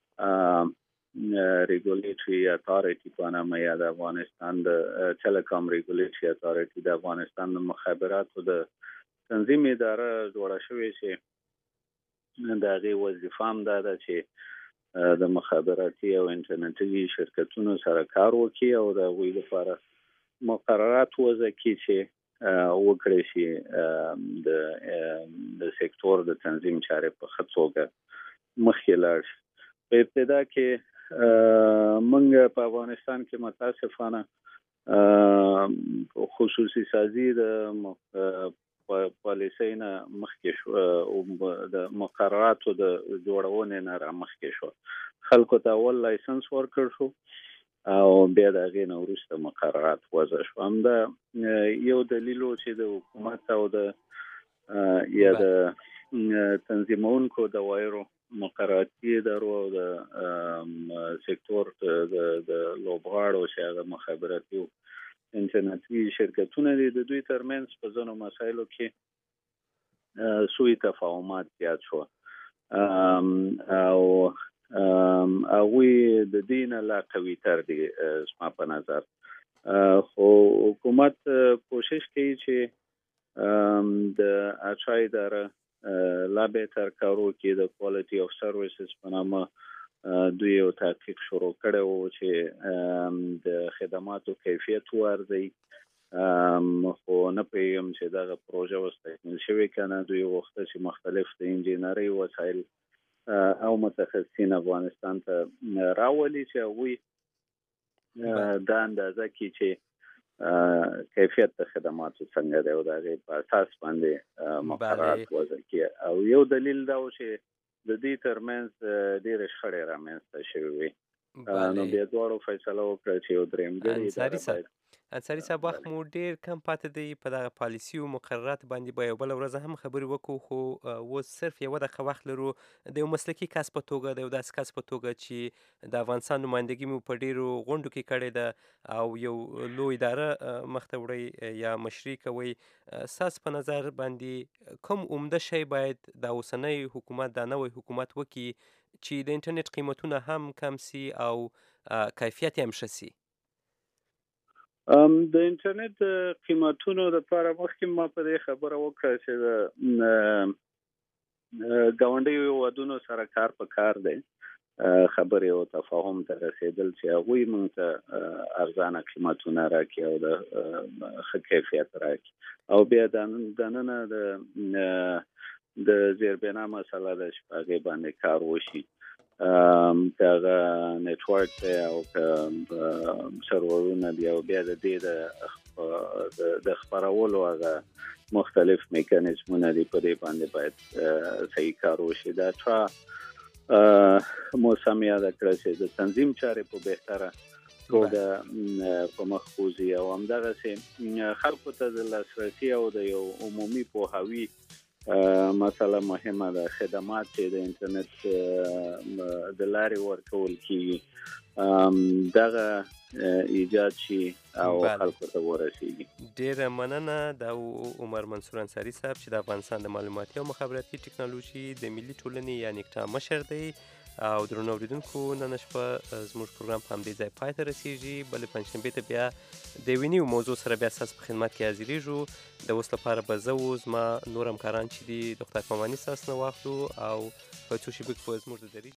ریګولیټري اتارټي په نامه یا د افغانستان د ټیلیکام ریګولیټري اتارټي د افغانستان د مخابراتو د تنظیم اداره جوړه شوې چې د هغې وظیفه هم دا ده چې د مخابراتي او انټرنیټي شرکتونو سره کار وکړي او د هغوی لپاره مقررات وضع کړي چې وکړی شي د سکتور د تنظیم چارې په ښه توګه مخکې لاړ شي. په ابتدا کې موږ په افغانستان کې متاسفانه خصوصي سازي د پالیسۍ نه مخکې شو، د مقرراتو د جوړونې نه را مخکې شو. خلکو ته اول لایسنس ورکړ شو او بیا د هغې نه وروسته مقررات وضع شو. همدا یو دلیل و چې د حکومت او د یا د تنظیمونکو دوایرو مقرراتي ادارو او د سکتور د لوبغاړو چې هغه مخابراتي انټرنیټي شرکتونه دي د دوی ترمنځ په ځینو مسایلو کې سوء تفاهمات زیات شو او هغوی د دې نه لا قوی‌تر دي زما په نظر. خو حکومت کوشش کوي چې د اچا اداره لا بهتر کار وکړي. د کوالټي اف سروسز په نامه دوی یو تحقیق شروع کړی و چې د خدماتو کیفیت وارزوي، خو نه پوهېږم چې دغه پروژه اوس تکمیل شوې که نه. دوی غوښته چې مختلف د انجینرۍ وسایل او متخصصین افغانستان ته راولي چې هغوی دا اندازه کړي چې کیفیت د خدماتو څنګه دی او د هغې په اساس باندې مقررات وضع کړي. او یو دلیل دا و چې د دې ترمنځ ډېرې شخړې رامنځته شوې وې، نو بیا دواړو فیصله وکړه چې یو درېیمګړی انصاري صاحب وخت مو ډیر کم پاتې دی، په دغه پالیسي او مقررات باندې به یو بله ورځ هم خبرې وکړو، خو اوس صرف یوه دقیقه وخت لرو. د یو مسلکي کس په توګه، د یو داسې کس په توګه چې د افغانستان نمایندګي مو په ډیرو غونډو کې کړې ده او یو لوی اداره مخته وړئ یا مشري کوئ، ستاسو په نظر باندې کوم عمده شی باید د اوسنی حکومت، د نوی حکومت وکړي چې د انټرنیټ قیمتونه هم کم سي او کیفیت یې هم ښه سي؟ د انټرنیټ قیمتونو لپاره مخکې ما په دې خبره وکړه چې د ګاونډیو هیوادونو سره کار په کار دی، خبرې او تفاهم ته رسېدل چې هغوی موږ ته ارزانه قیمتونه راکړي او د ښه کیفیت راکړي. او بیا دننه د زیربنا مسله ده چې په هغې باندې کار وشي، که هغه نیټورک دی او که سرورونه دي، او بیا د دې د خپرولو هغه مختلف میکانیزمونه دي، په دې باندې باید صحیح کار وشي. دا چا مو سم یاده کړه چې د تنظیم چارې په بهتره توګه په مخ بوځي او همدغسې خلکو ته د لاسرسي او د یو عمومي پوهاوي مسله مهمه ده. خدمات چې د انټرنیټ د لارې ورکول کیږي دغه ایجاد شي او خلکو ته ورسیږي. ډیره مننه. دا عمر منصور انصاري صاحب چې د افغانستان د معلوماتي او مخابراتي ټکنالوژي د ملي ټولنې یا نیکټا مشر دی. او درنو اوریدونکو نن شپه زموږ پروګرام په همدې ځای پای ته رسیږي. بلې پنجشنبې ته بیا د یوې نوې موضوع سره بیا ستاسو په خدمت کې حاضرېږو. د اوس لپاره به زه زما نور همکاران چې دي د خدای په اماني ستاسو نه واخلو او په څو شېبو کې به زموږ د دري